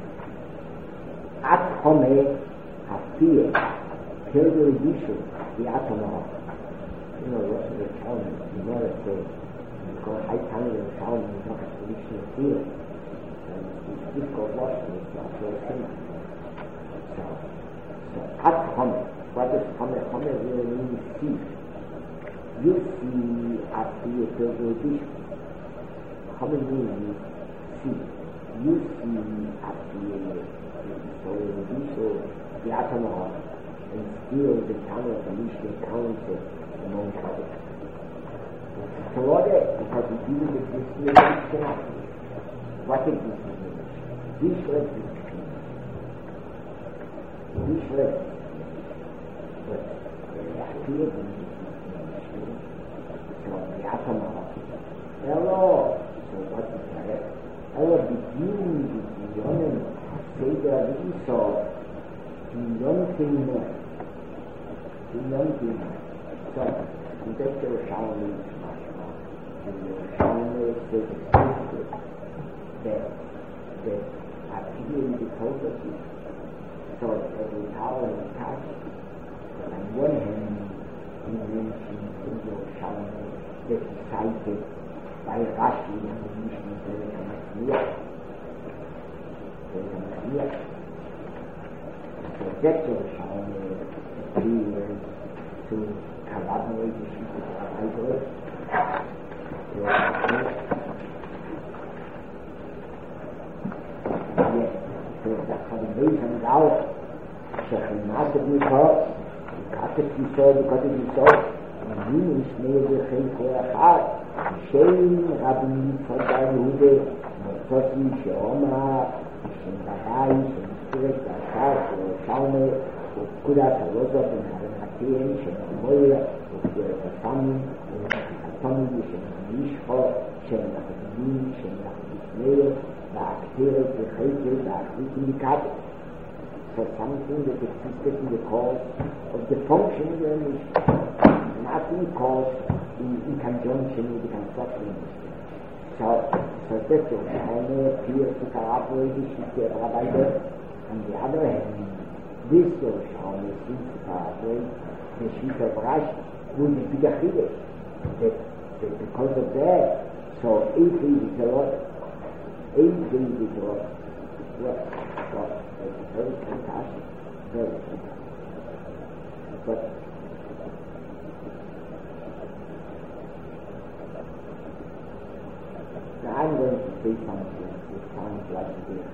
At Home Hafir, Pilgul Yishu, the Atomah. You know, Rosh Hashanah, you know that because I tell you Yerushalayim is not a traditional field. And this got lost in it, not so simple. So at Home, what does Home really mean? See. You see at the Pilgul Yishu. Home means see. You see at the Atomah, and still the town of the Mishnah Council among others. So what is it? Because we deal with this Mishnah. What is this Mishnah? Mishnah is Mishnah. But the idea of this Mishnah, so the Atomah. Hello. So what is that? Hello, beginning with the Yonim, say that we saw Yontim more. So, we take the Yerushalayim Mashma, and the Yerushalayim says explicitly that activity because of it. So, every tower and touch, but on one hand, he mentions in the Yerushalayim that is cited by Rashi and the Mishnah Perek HaMasniach. So that's what Yerushalayim appears to collaborate with the Rabbi. Yes, so that's how the reason out. Shekhinat of Yisrael, Kat of Yisrael, because of Yisrael, and you is made the Chem Koyachar, Shem Rabbi Yitzhak Yehuda, Motosi Sheomar, Shem Bahai, Shem Spirit, Ashar, Yerushalayim, Kudat Rozot, and Haranatien, Shem Amoya, Kudat Asamin, and Asamin, Shem Mishcho, Shem Achadim, Shem Achadim, Ba'aktiret, B'chaitir, Ba'akritim Kat. So something that existed in the cause of the function of the Mishnah, not in cause in conjunction with the construction of the Mishnah. So that's what Yerushalayim appears to cooperate with the Rabbi there. On the other hand, this Yerushalayim seems to cooperate the Shita of Rashi with the bigger Chiddush. That because of that, so Eifri is a lot. Well, it's very fantastic, very fantastic. But now I'm going to say something which sounds like this.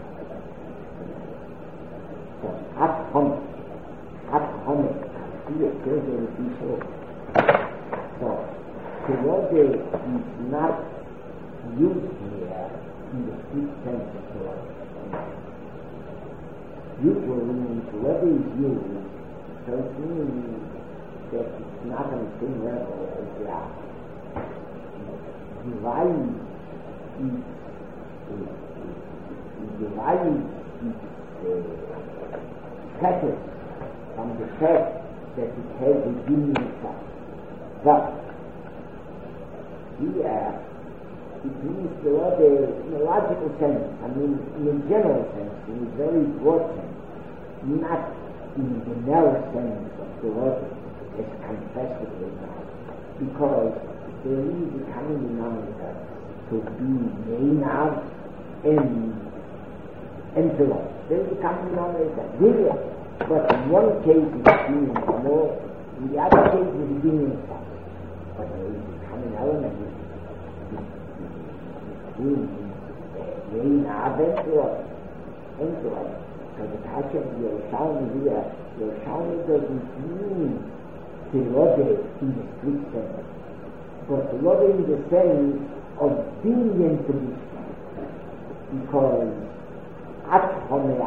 So, at home, I see a person with this hope. So, Terode is not used here in the strict sense of Terode. Usually, when Terode is used, so it means that it's not on the same level as the art. Dividing separate from the fact that it has a being itself. But here, it means Terode in a logical sense, I mean in a general sense, in a very broad sense, not in the narrow sense of Terode as confessed now. Because there is a common denominator to be Meinav and Terode. There is a common denominator, really. But in one case it's being more, in the other case it's being itself. But there is a common element between Meinav and Terode. So the touch of Yerushalayim here, Yerushalayim doesn't mean Terode in the strict sense, but Terode in the sense of being introduced. Because at home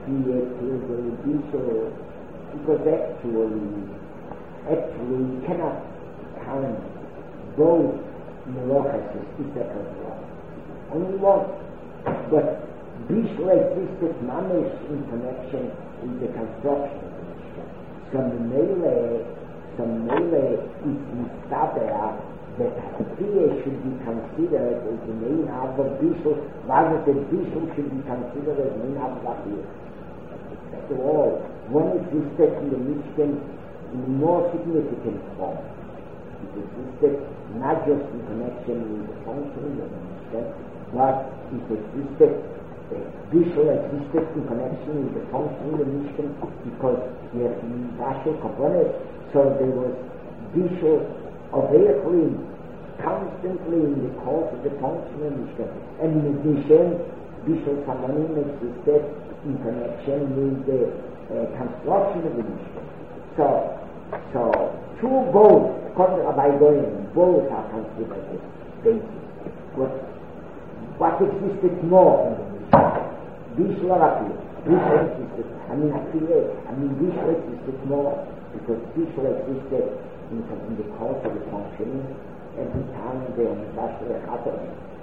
because actually you cannot count both Melochas as Isaac. Only one. But Bishul existed mamish in connection with the construction of the Mishnah. Some mele is mistaber that Atiyah should be considered as the main half of Bishul, rather than Bishul should be considered as the main half of Atiyah. After all, one existed in the Mishkan in a more significant form. It existed not just in connection with the functioning of the Mishkan, but it existed, Bishul existed in connection with the functioning of the Mishkan because we have Bashul Kaponet, so there was Bishul obviously constantly in the course of the function of the Mishkan. And in addition, Bishul Samanim existed in connection with the construction of the Mishkan. So two both, according to Rabbi Goyen, both are considered as basis. What existed more in the Mishkan? Bishul or Atiyah? Bishul existed. Bishul existed more because Bishul existed in the course of the functioning every time they were Bashul Echatan.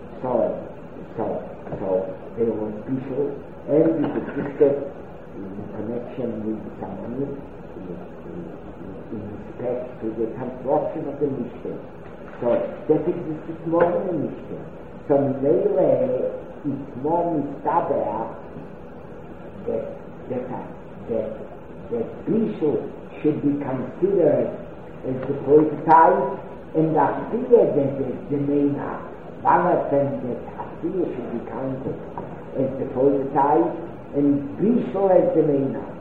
So there was Bishul, and it existed in connection with the Samanim in respect to the construction of the Mishkan. So that existed more than the Mishkan. So Meile is more mistaber that Bishul should be considered as the prototype, and Atiyah that the main act. Rather than that Atiyah should be counted as the prototype, and Bishul as the main act.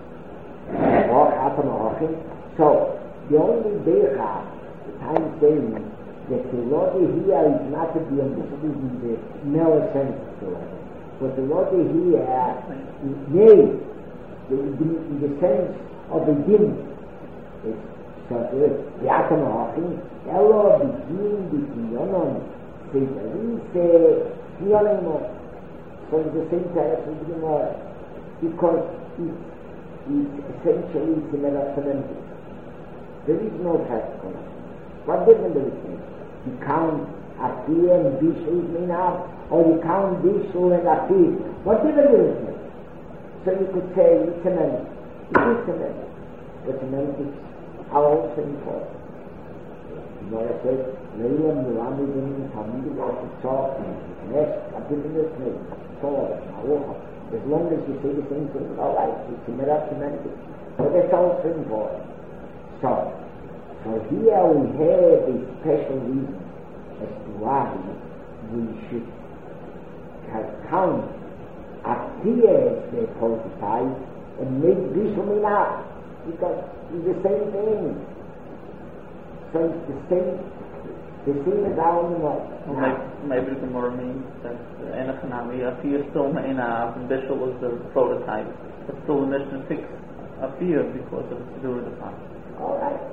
So the only Beicha, the time saying that the Lodi here is not to be understood in the narrow sense of the Lodi, but the Lodi here is in the sense of the din. So the Atam Hachim, Elo begin B'Kinyonon, Seitarise, Kiyonemo. So it's the same type as the Gemara, because it's essentially similar semantics. There is no practical. What difference does it make? You count Atiyah and Bishul is Minab, or you count Bishul and Atiyah. What difference does it make? So you could say it's semantics. It is semantics. But semantics are also important. Gemara says, Leila Mulami Bini Talmud Shah, Nesh, Abdullah Smith, Torah, Ma'ocha. As long as you say the same thing, all right, it's similar semantics. But that's also important. So here we have a special reason as to why we should count Atiyah as the prototype and make Bishul Minab, because it's the same thing. So it's the same as our Maybe the more means that Enochanami, Atiyah still Minab, and Bishul was the prototype, but still the mission fixed Atiyah because of the do with the past. All right.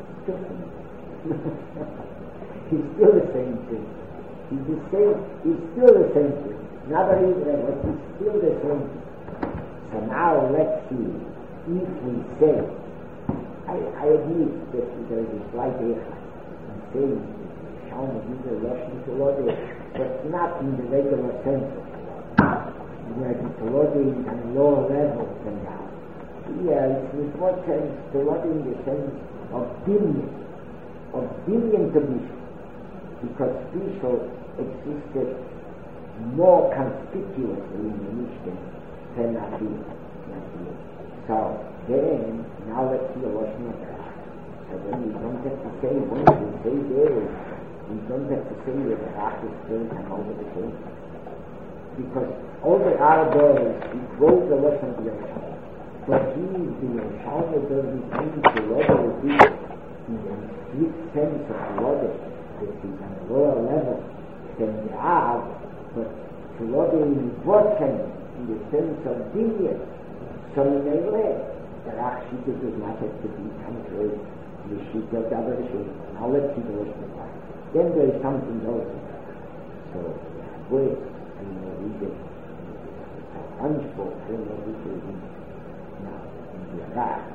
He's still the same thing. He's still the same thing. Not only that, but he's still the same thing. So now let's see if we say, I admit that there is a slight error in saying Shaun is a Russian Tolode, but not in the regular sense of Tolode. Where the Tolode is on a lower level than that. Yeah, it's in what sense? Tolode in the sense of billion to Bishul, because Bishul existed more conspicuously in the Mishkan than Atiyah. So then, now let's see the Lashon HaTorah. So then we don't have to say, once we say there, we don't have to say that the Rach is still and over the same. Because all the Arabs, he quote the Lashon HaTorah. But he is the Yeshama doesn't think the Lord will be in the strict sense of the Lord, that is on a lower level than the Arab, but the Lord in what sense? In the sense of billion. So in a way, the Rachshita does not have to be contrary to the Shita of the other Shita. Now let's see the rest of that. Then there is something else. So, wait, we get a punchbowl, we get now, in the Rach.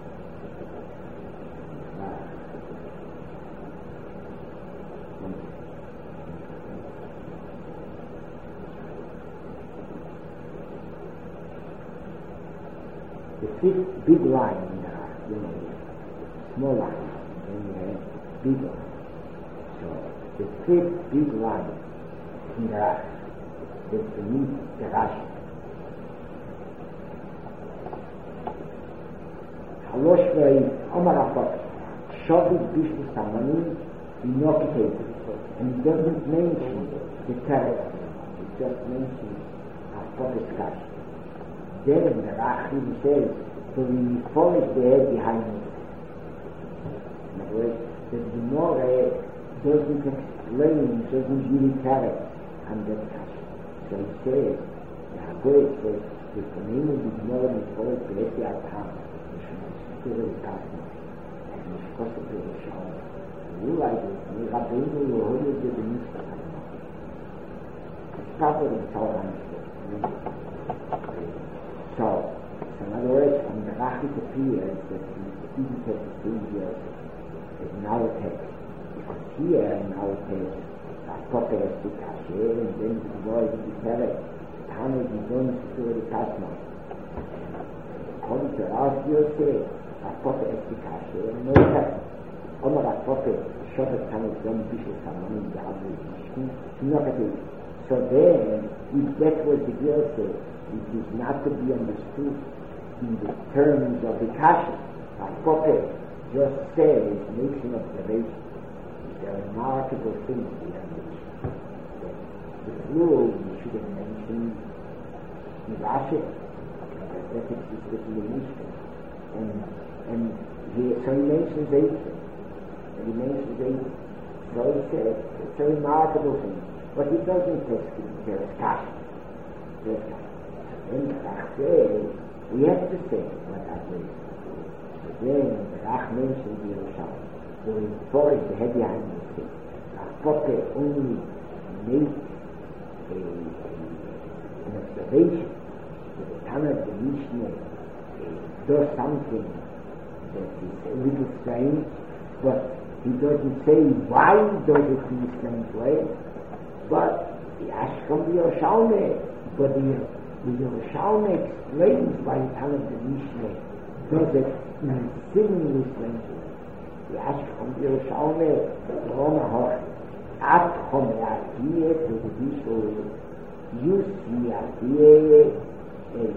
The fifth big line in the small line, then you have big line. So the fifth big line in the Rashi, that's beneath the Rashi. Halosh v'ei Omar Achot Shovit Bishnu Samanim Inokitated, and it doesn't mention the character, it just mentions Achot's Kash. Then the Rashi says, so we polish the head behind it. In other words, the Gemara doesn't explain, doesn't really character and that Kash. So he says, the Hagoy says, the name of the Gemara is polish the head behind it. Very cosmic, and it's possible to show. You like it, you have been to your holy to the Mitzvah. It's probably so understood. So, in other words, from the Rashi appears that the student text is here in our text. Because here in our text, Apote is the Kasher, and then the word is the Peret, Tanit is going to do the Kasmos. According to our view, Apote es die Kashe, and no text. Omar Apote, Shabbat Tanit Yom Bishul Samanim, the Abu Yishkin, Sinokativ. So then, if that was the girl said, it is not to be understood in the terms of the Kashe. Apote just says, makes an observation. It's a remarkable thing in the language. The plural, we should have mentioned in Rashi, because that existed in the Mishkan. And so he mentions 8. And he mentions 8. So he says, it's a remarkable thing. But he doesn't say there's Kash. There's Kash. And the Rach says, we have to say what that is. Again, the Rach mentions the Yerushalayim. So he forged the head behind the thing. Apote only makes an observation that the Tanakh, the Mishnah, does something that is a little strange, but he doesn't say why he does it in a strange way. But the Ashkam the Yerushalme, but the Yerushalme explains why the Tanakh the Mishnah does it in a seemingly strange way. The Ashkam the Yerushalme, Roma Hoch, At Chom Ya'atiyeh to the Bishul, Yus Ya'atiyeh as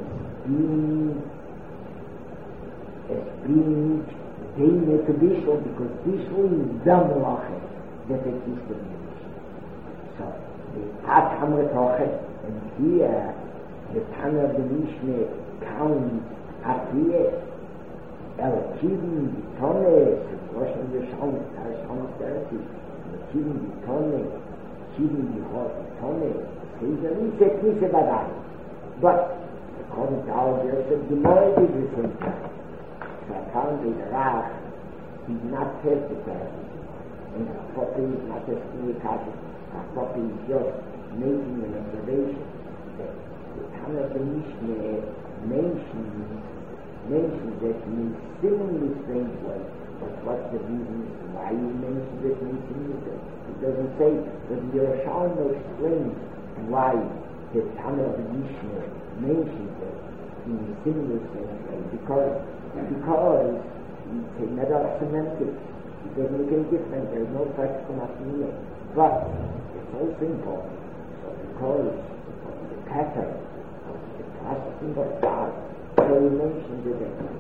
being Dane to Bishul, because Bishul is the Melacha that existed in Bishul. So, the At Hamlet Hoche, and here the Tana of the Mishnah counts Atiyeh, El Kivin Vitone, Roshon Yeshon, Tarshon Therapy, El Kivin Vitone, Kivin Vitone, says a Nise Badai. But, according to our version, the more it is the same time. So apparently the Rach did not testify, and Apote is not testifying the Kasha. Apote is just making an observation that the Tana of the Mishnah mentions that in a seemingly strange way, but what's the reason why he mentions it in a seemingly? It doesn't say, but the Yerushalmi explains why the Tana of the Mishnah mentions it in a seemingly strange way, because it's a matter of semantics. It doesn't make any difference. There is no practical meaning. But it's also important. So because of the pattern of the processing of thought, so we mentioned it again.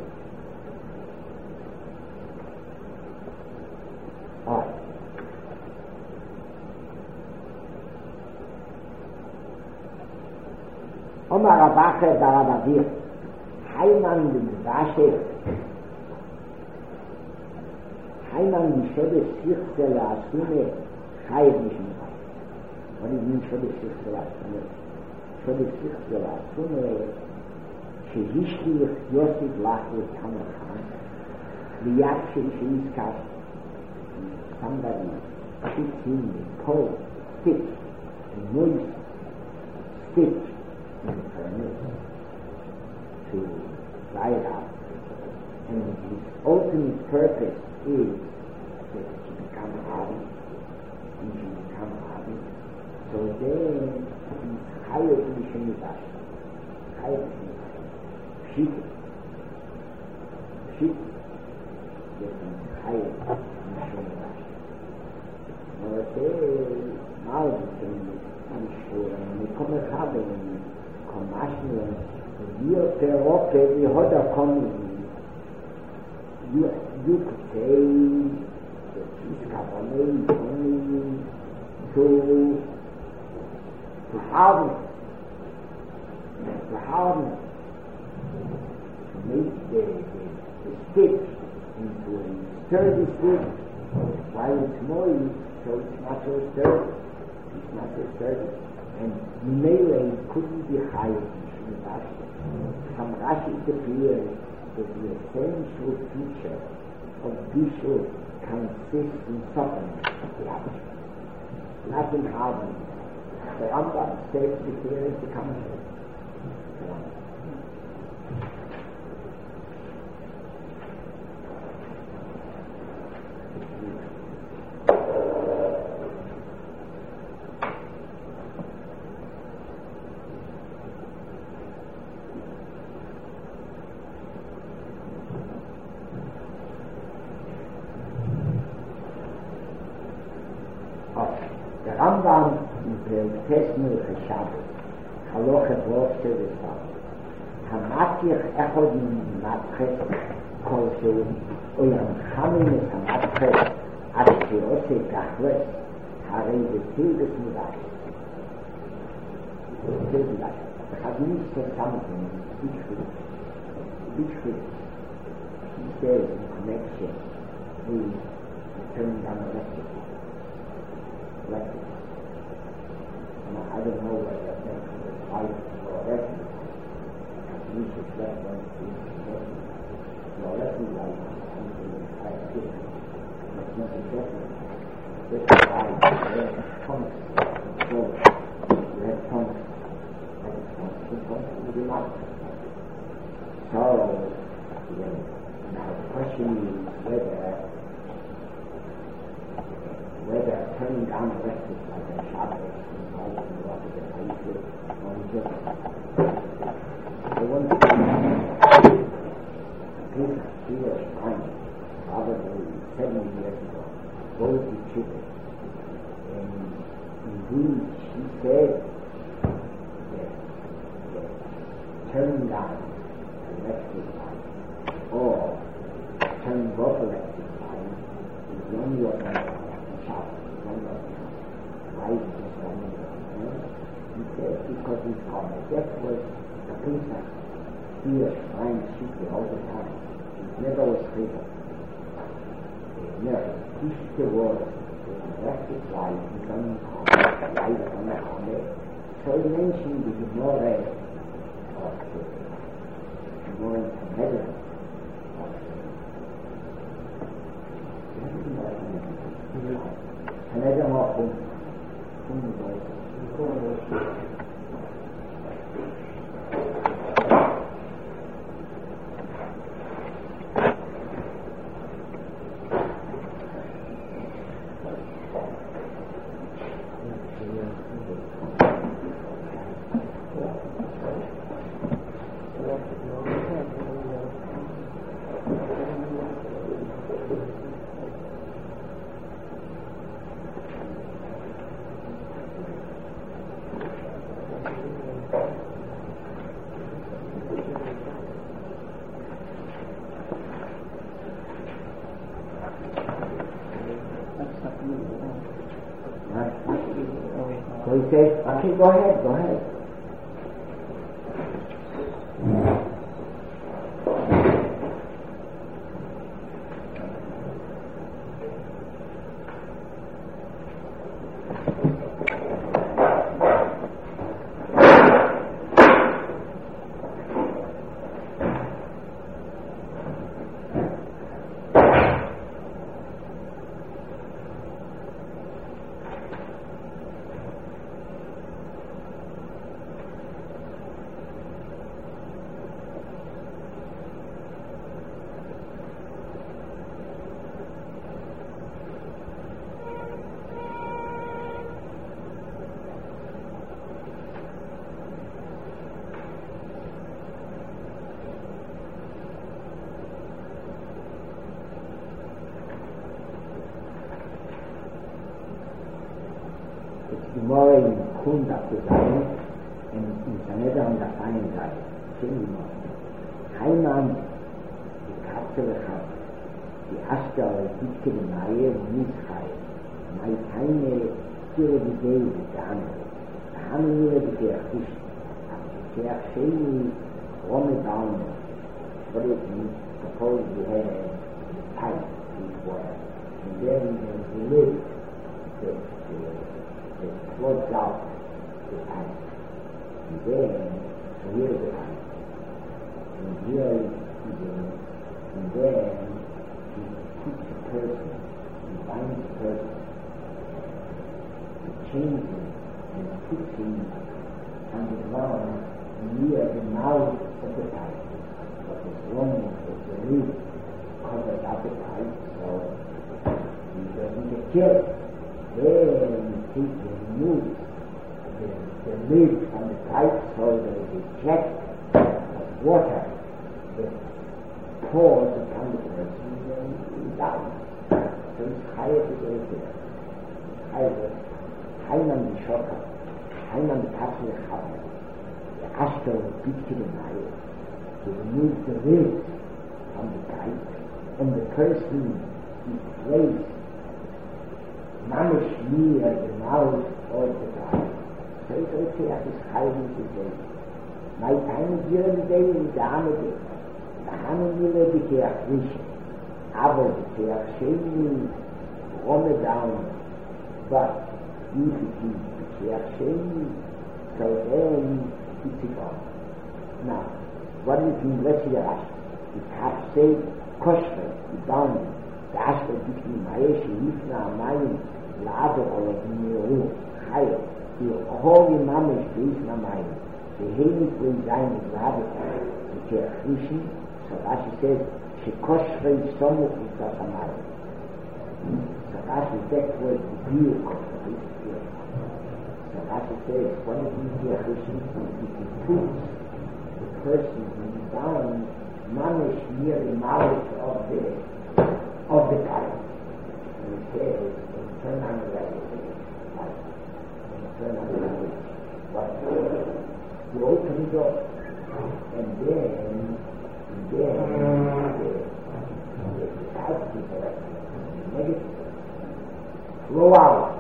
Alright. Omar Abache Barabavir. Heiman B'Mivashe Heiman B'Shebe Sichse L'Asume Chayev Mishmah. What do you mean Shebe Sichse L'Asume? Shebe Sichse L'Asume Shehishlich Yosef Lachel Tamachan Liyat Sheishkas. Somebody puts him in cold, thick, and moist stitch in the furnace to dry it out, and his ultimate purpose is that it should become hardened, and should become hardened. So then he's higher to the Shemidash, higher to the Shit, that he's higher to the Shemidash. זה מעל המשפורה, מקום אחד, קומשנו, יותר אוקיי, יהוד הקומי, you could say that he's got a name only to harden, to make the stick into a sturdy stick, while it's moist, so it's not so sturdy. And melee couldn't be higher than Rashi. From Rashi it appears that the essential feature of Bishul consists in softening the action, not in hardening. The Rambam says the theory is the commentary. Rambam בפסנו חשבת, חלוכת רופסה וסתם. המתיח אחד מתחת כלשהו, או ינחמים את המתחת עד שעושה תכלס, הרי זה תלבס מודש. וחדים שסמתם, Bishul, he says in connection with turning down the electric. I don't know whether that makes it light or electric. We should let them be electric. The electric light is something quite different. It's not exactly this light. You have tongues. So you have tongues. And it's not will be light. So now the question is whether turning down the electric like a Shabbos involved in the water that I used to on just I want to Pesach, Jewish time, probably 70 years ago, both the children. And indeed, she said that turning down electric light or turning off electric light is the only way to he said because he's called that was the Pesach Jewish time shikha all the time. It never was freedom. Never. Shikha was an electric light becoming light on the corner. So he mentioned the more more intelligent another more So he says, okay, go ahead. im Kunda zu sein und in seiner und der feinen Seite. Heimann, die Katze hat, die Aster, die Dicke, die Neue, Mitzchai, meine keine Tiere, die Idee, die Dame, da haben wir die Kirche, die Kirche, Rome down, what it means, suppose we had a pipe before, and then the lid, the floods out the pipe, and then, so here's the pipe. And here is the and then he keeps a person, he binds a person, he chains him and puts him on the ground near the mouth of the pipe. But as long as the lid covers up the pipe, so he doesn't get killed. Then he removes the lid from the pipe, so there is a jet of water that pours upon the person and he dies. So it's higher to go there. Heimann die Schocker, Heimann die Katze der Chaber, der Aster biegt to the Nile, to remove the lid from the pipe, and the person is placed mamish near the mouth of the pipe. So it's okay at this Heimann to say, my time is here today in the Amade. The Hanamile the Kirch, aber the Kirch Rome down, but if it is the Kirch, so then it's gone. Now, what is in Russia Rash? The Kapse, Koshka, the Down, the Ashta between Maeshi, Ifna, Mayin, Lado, or Nero, Higher, the Holy Mamish, Ifna, Mayin. The Heilig will sein in Radikal, the Kirchlichen, so Rashi says, Shekoshvei Somuch is das Amal. So Rashi, that was the view of the Kirch. So Rashi says, what is in Kirchlichen? It puts the person who is down, mamish near the mouth of the pipe. And it says, turn on the right, turn on the right. What? You open it up, and then the housekeeper, negative, flow out,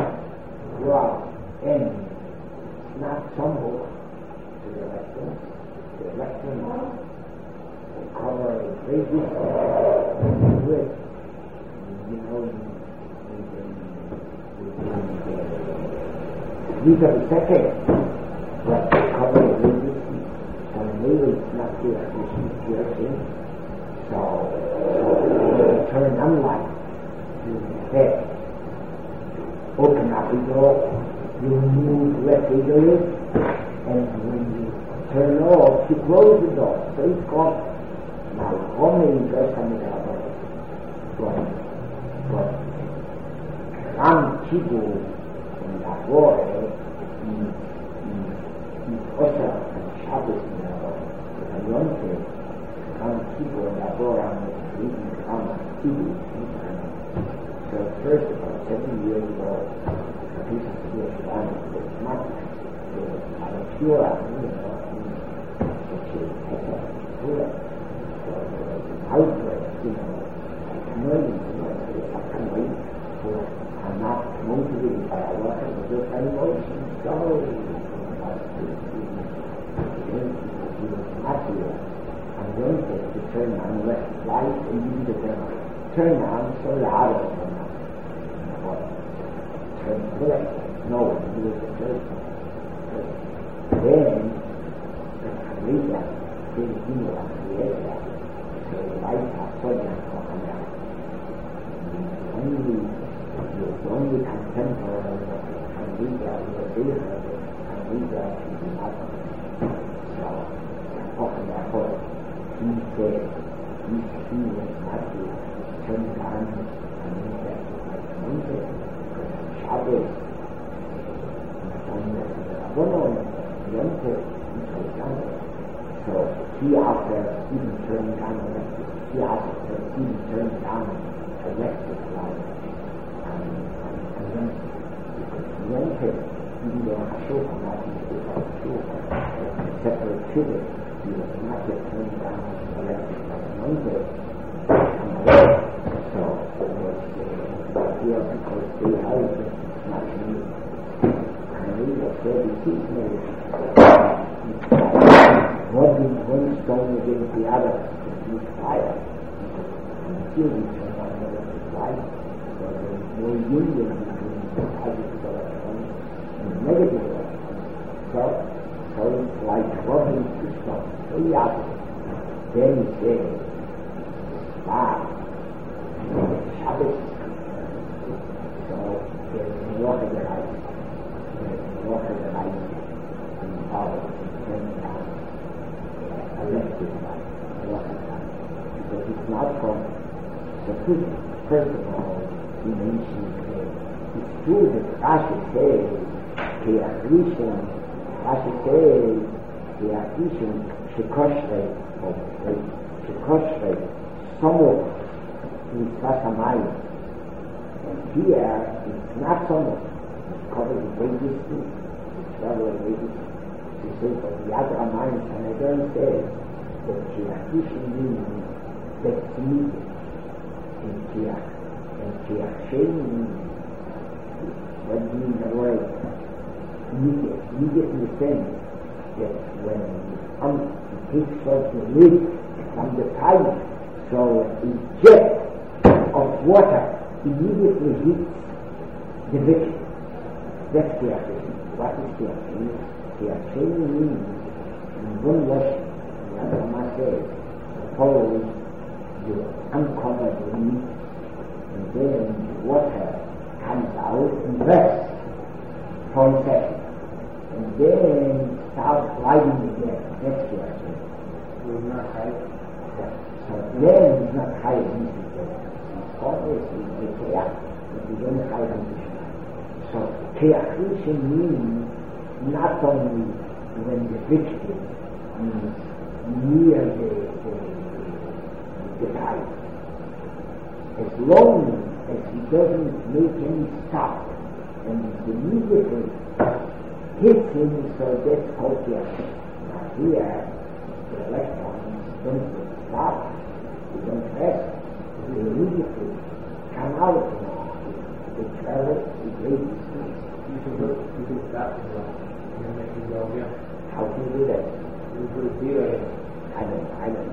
and snap some hook to the rectum, cover a great distance with, these are the second. But cover a little bit, so maybe it's not here, so turn on light, you head, open up the door, you move left easily, and when you turn off, you close the door, so it's gone. Now, only just on the other, but some people in that war, Osha and Shabbos in the Yonte, some people in the Torah reading the Kama, so first about 7 years ago, a piece of Jewish land was not pure, which is pure. So there was an outbreak, I can't wait for I'm not motivated by a lot of just emotion, so I'm going to turn on the left light and use the turn on so loud of them. Turn to the left. No, use the first. Then, the Rita, they do what the area. So the light has soldiers coming out. Only contemporary and Rita will be her, and Rita should be not. So, often I thought, he said, he was not to turn on and use that like a mountain, because Shabbos, I don't know, so he after even turning on the electric, he after even turning on electric light, and then he Quindi è una scelta, una scelta, separate sugar, not just turning down electric so here because they have not used and the one stone against the other is fire. Until we turn on the light, so there is no union between the positive electrons and the negative electrons. So it's like rubbing two stones, very opposite. Then he says, Shabbos. So there's a lot of the light. There's a lot of the light in power in turning down electric light, a lot of light. Because it's not from the physics. First of all, he mentions it's true that Rashi says, Shekoshrei, somewhat Mitzvah Samayim. And here, it's not somewhat. It's covered with great distance. It's travel a great distance. He says, but the other Amayim, and again says, that Shekoshrei means that's immediate. And Shekoshrei means, what means the word? Immediate in the sense that when it takes off the lid from the pipe, so a jet of water immediately hits the victim. That's the action. What is the action? The action means in one washing, the other one says, suppose you uncover the meat and then the water comes out and rests for a second. And then start lighting again. That's the action. It was not high. So then it's not high as this is there. It's always the Keach, but we don't high on the Shema. So Keachishim means not only when the victim is near the pipe. As long as he doesn't make any stop and immediately hits him, so that's called Keachishim. Now here, the electrons don't stop, they don't rest, they immediately come out and they travel to great distance. You can stop and then they can go again. How can you do that? You could be like, I don't know.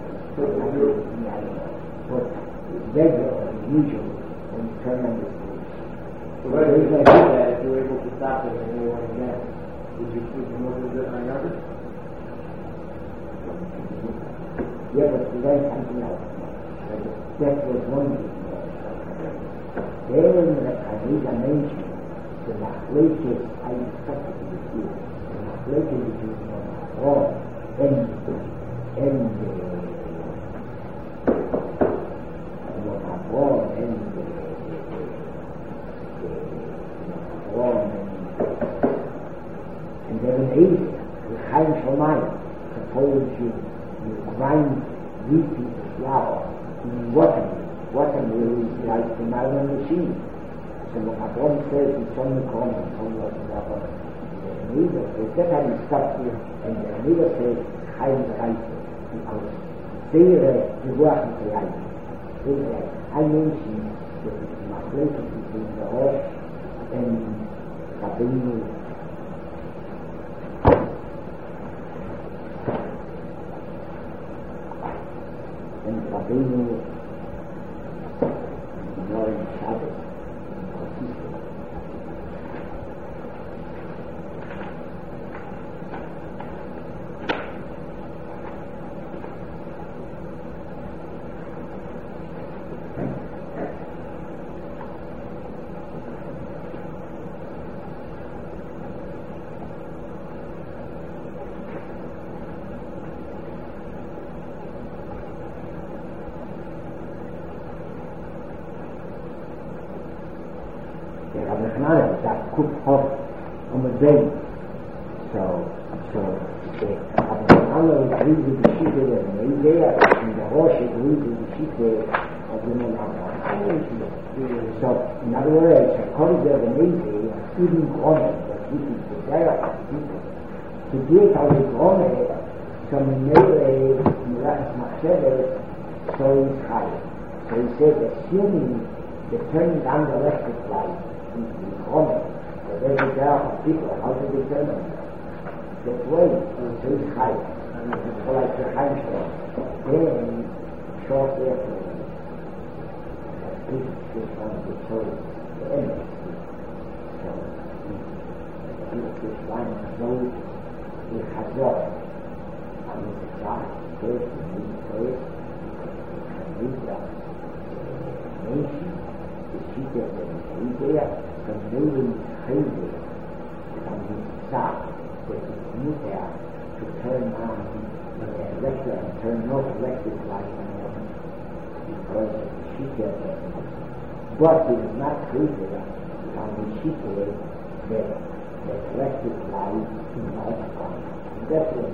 But regular, usual, when you turn on the switch. so what if you do that, if you were able to stop it and then you went again, would you move it on another? Yeah, but today something else. That was one thing. Then Khadija mentioned the Machlekes, I discussed it with you, the Machlekes between Ron and there is Asia, the Chaim Shomayim. Suppose you grind wheat into flour in watermill is like the Marlin machine. So what Abraham says it's only common, it's only what is happening. The Neighbor says, that I stop here, and the Neighbor says, Chaim Reise, because they the work is right. I mentioned that it's my place between the Rosh and Rabbeinu. And Rabbeinu ignoring Shabbos. That could have on the day. So the Abdullah agreed with the Shita and the Isaiah, and the Rosh agreed with the Shita of the Mullah. So, in other words, according to the Isaiah, even Qur'an, this is the direct people. To get our Grome, so Mele, Mirachas Machshevet, so is high. So he said, assuming the turning down the electric light in the Grome, so there's a direct of people, how to determine that way, so is high. And it's like the Heimstone. Then, shortly after, this one to show the enemy. So, this one knows the Hazor, and the God, first, and the first, and the nation, the Shita, the Idea, the Navy, Hazel, and the South, that is new there to turn on the electric and turn off electric light on them, because of the Shita. But it is not created on the Shita that the electric light is not on. That's what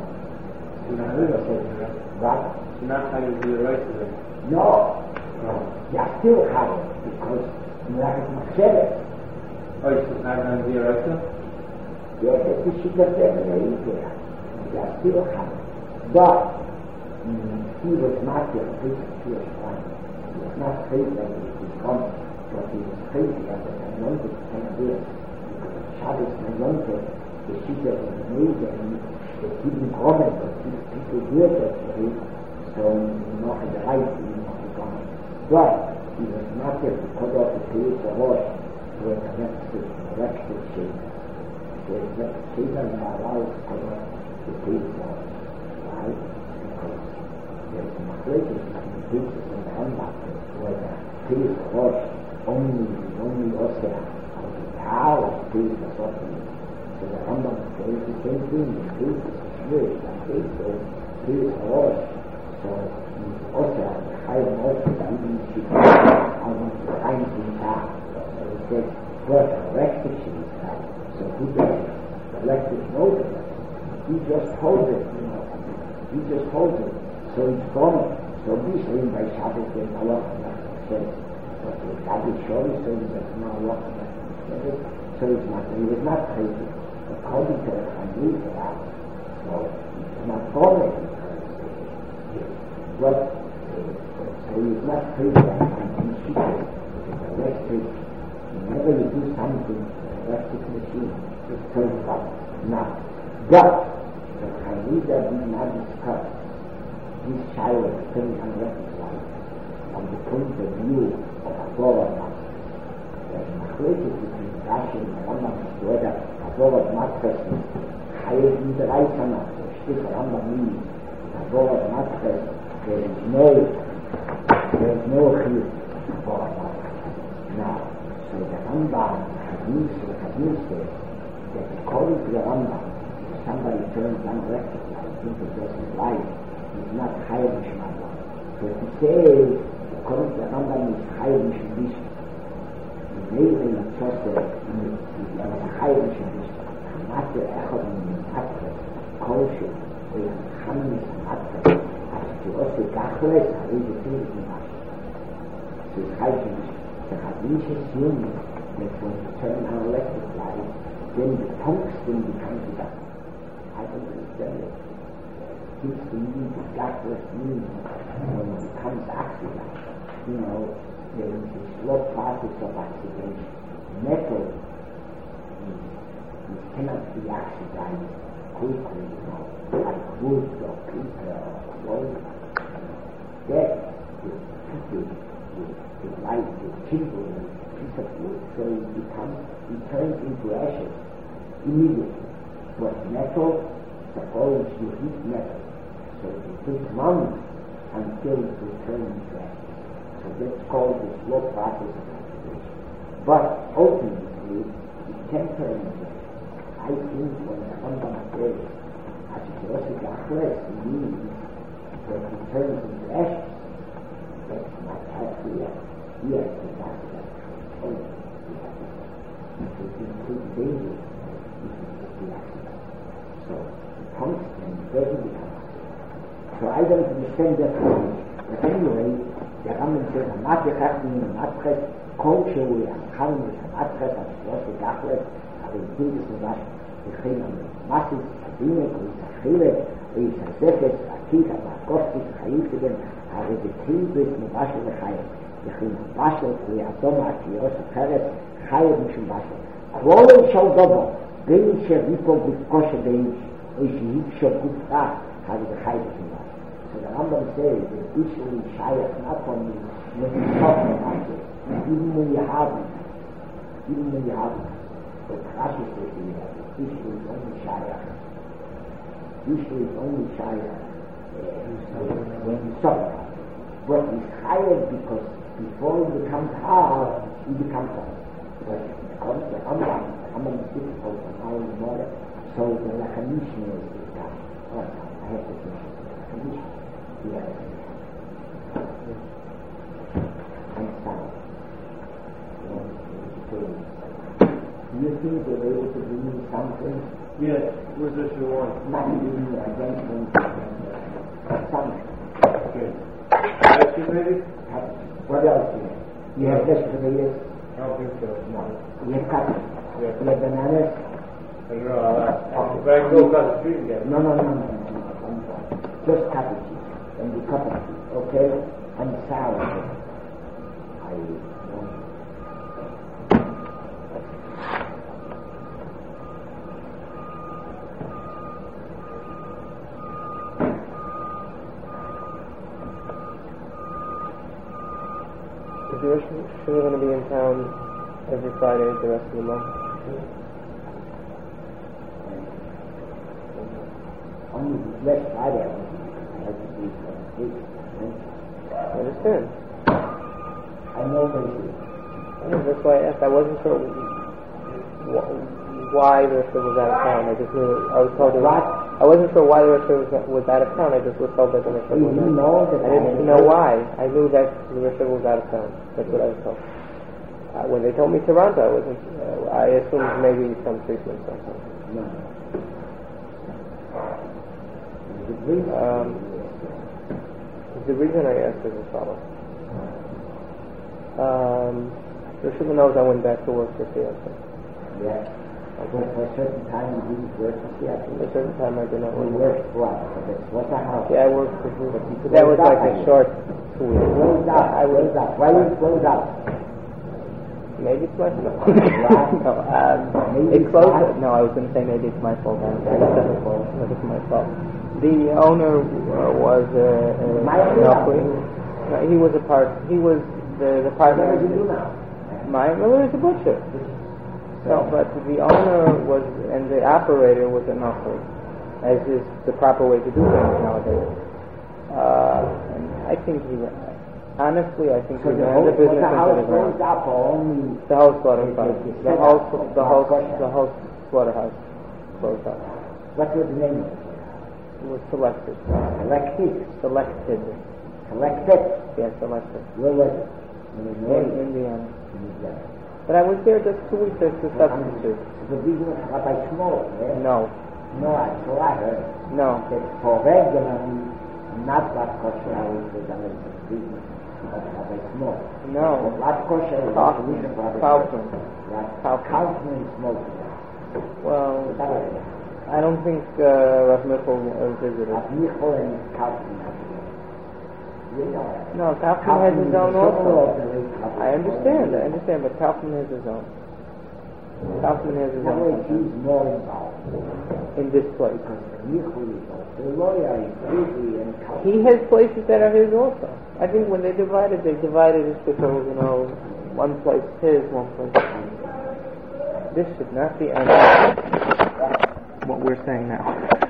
but not having to be right to them. No, they are still higher because Mirachas Machshevet. Oh, it's not having to be right to them? Yes, that's the Shita definitely there. They are still higher. But he was not the priest of one. He was not crazy as he was coming, but he was crazy as an anointed Canadian. Because Shabbos anointed, the Shita was amazing. The people comment, but people hear that way, so not the right, not the comment. But he was not there to cut off the tail of horse where the electric shape. So the electric shape are allowed to cut off the tail of horse. Why? Because there's a machletes in the cases in the handbag where the tail of horse only also of the cow of the tail of horse. So the Rambam says the same thing, the case is Shmir, the case of his horse. So also the higher horse is even if almost the time in town. So he said, but electric should be right. So who does it? The electric knows it. He just holds it, He just holds it. So it's gone. So he's saying by Shabbos there's no walk on that. But the God is surely saying there's no walk on that. So it's not, he was not crazy. According to the Chinese, so it's not falling. But so it's not crazy and cheaper. It's electric. Whenever you do something, electric machine, it turns up. Now, but the Chinese did not discuss this child turning on electric light from the point of view of a Torah. There's a machletes between Rashi and Rambam whether Torah Matres higher in the right hand, which the Rambam means Torah Matres, there is no chiyuv in Torah Matres. Now, so the Rambam Hadith says that according to the Rambam, if somebody turns on electric light into his life, he's not higher than Shemala. So he says, according to the Rambam, he's higher than Shemala. Maybe not just the higher Shemala. Matter echad in Matter, kosher, with Chamis Matter, as to also Gachles, I read the thing in Matter. So it's hygienic. The Hadith assumes that when you turn on electric light, then the tungsten becomes gas. I don't understand it. It's the meaning of Gachles means when it becomes oxidized. There is a slow process of oxidation. Metal cannot be oxidized quickly, like wood or paper or gold. That the light, the kindle, a piece of wood, so it turns into ashes immediately. But metal, suppose you heat metal, so it takes months until it will turn into ashes. So that's called the slow process of oxidation. But ultimately, it can turn into ashes. I think when the Rambam says, as it was a Gachles, it means that it turns into ashes. That's not how clear. Here, the Gachles is it is too dangerous if it is the accident. So, tungsten doesn't become accident. So I don't understand that fully. But anyway, the Rambam says, Matrech in the Matrech, culture we are coming with the Matrech, as it was a Gachles, Tindis Mavash, the Chinam, Masis, Adinek, Chile, Zefes, Akita, Kostis, Chayutim, are the Tindis Mavash of the Chayim. The Chinam Bashel, the Adoma, Akios, Peres, Chayim, Mishum Bashel. Rollen shall double, Bein Shevipo, with Kosher Bein, Oishihik Shal Kupra, have the Chayim Mishum Bashel. So the Rambam says that usually Shayach, not only when you talk about it, even when you have it, but Rashi says usually it's only Shayach. Usually it's only Shayach when you suffer. But it's higher because before it becomes hard, it becomes hard. But because the Rambam is difficult for how you know it, so the Lachanishim is that. I have to finish it. Lachanishim. Yeah. And sound. Do you think they were able to do something? Yes, where's this you want? Not doing against them. Something. Okay. Action maybe? What else do you have? You have vegetables? I don't think so. No. You have cutters? Yeah. You have bananas? I don't know how that. But I can go across the street again. No. Just cabbages. And the cutters, okay? And salad. Is Rosh Hashanah going to be in town every Friday the rest of the month? Only last Friday I had to be for I understand. I know they do. That's why I asked. I wasn't sure why the Rosh was out of town. I just knew I was told I wasn't sure why the Rosh was out of town. I just was told that the Rosh was out of town. I didn't know why. I knew that the Rosh was out of town. That's what I was told. When they told me Toronto, I wasn't. I assumed maybe some treatment or something. No. The reason I asked is as follows. Rosh knows I went back to work for Seattle. Yeah. For a certain time you didn't work for Seattle. For a certain time I did not work. You worked what? What's the house? Yeah, I worked for but that was like a short 2 weeks. Closed out. I closed out. Why you closed out? Maybe it's my fault. It closed. No, I was going to say maybe it's my fault. It's my fault. The owner was he was a part. He was the partner. What do you do now? My mother is a butcher. No, but the owner was and the operator was a Nokri, as is the proper way to do things nowadays. And I think honestly, I think he ran the business into the ground. The whole slaughterhouse. The whole slaughterhouse closed up. What was the name of it? It was selected. Selected. Yes, selected. Where was it? In Indiana. But I was there just 2 weeks as a substitute. The business of Rabbi Shmuel, eh? No. No, I heard. No. That for regular, not that kosher, I was the business of Rabbi Shmuel. No. Not kosher is the business of Rabbi Kaufman. Kaufman is smoking. Well, I don't think Rav Michal visited. Rav Michal and Kaufman. No, Kaufman has his own also. I understand, but Kaufman has his own. Kaufman has his own. He's more involved in this place. The lawyer is busy and he has places that are his also. I think when they divided it because, one place his, one place his. This should not be what we're saying now.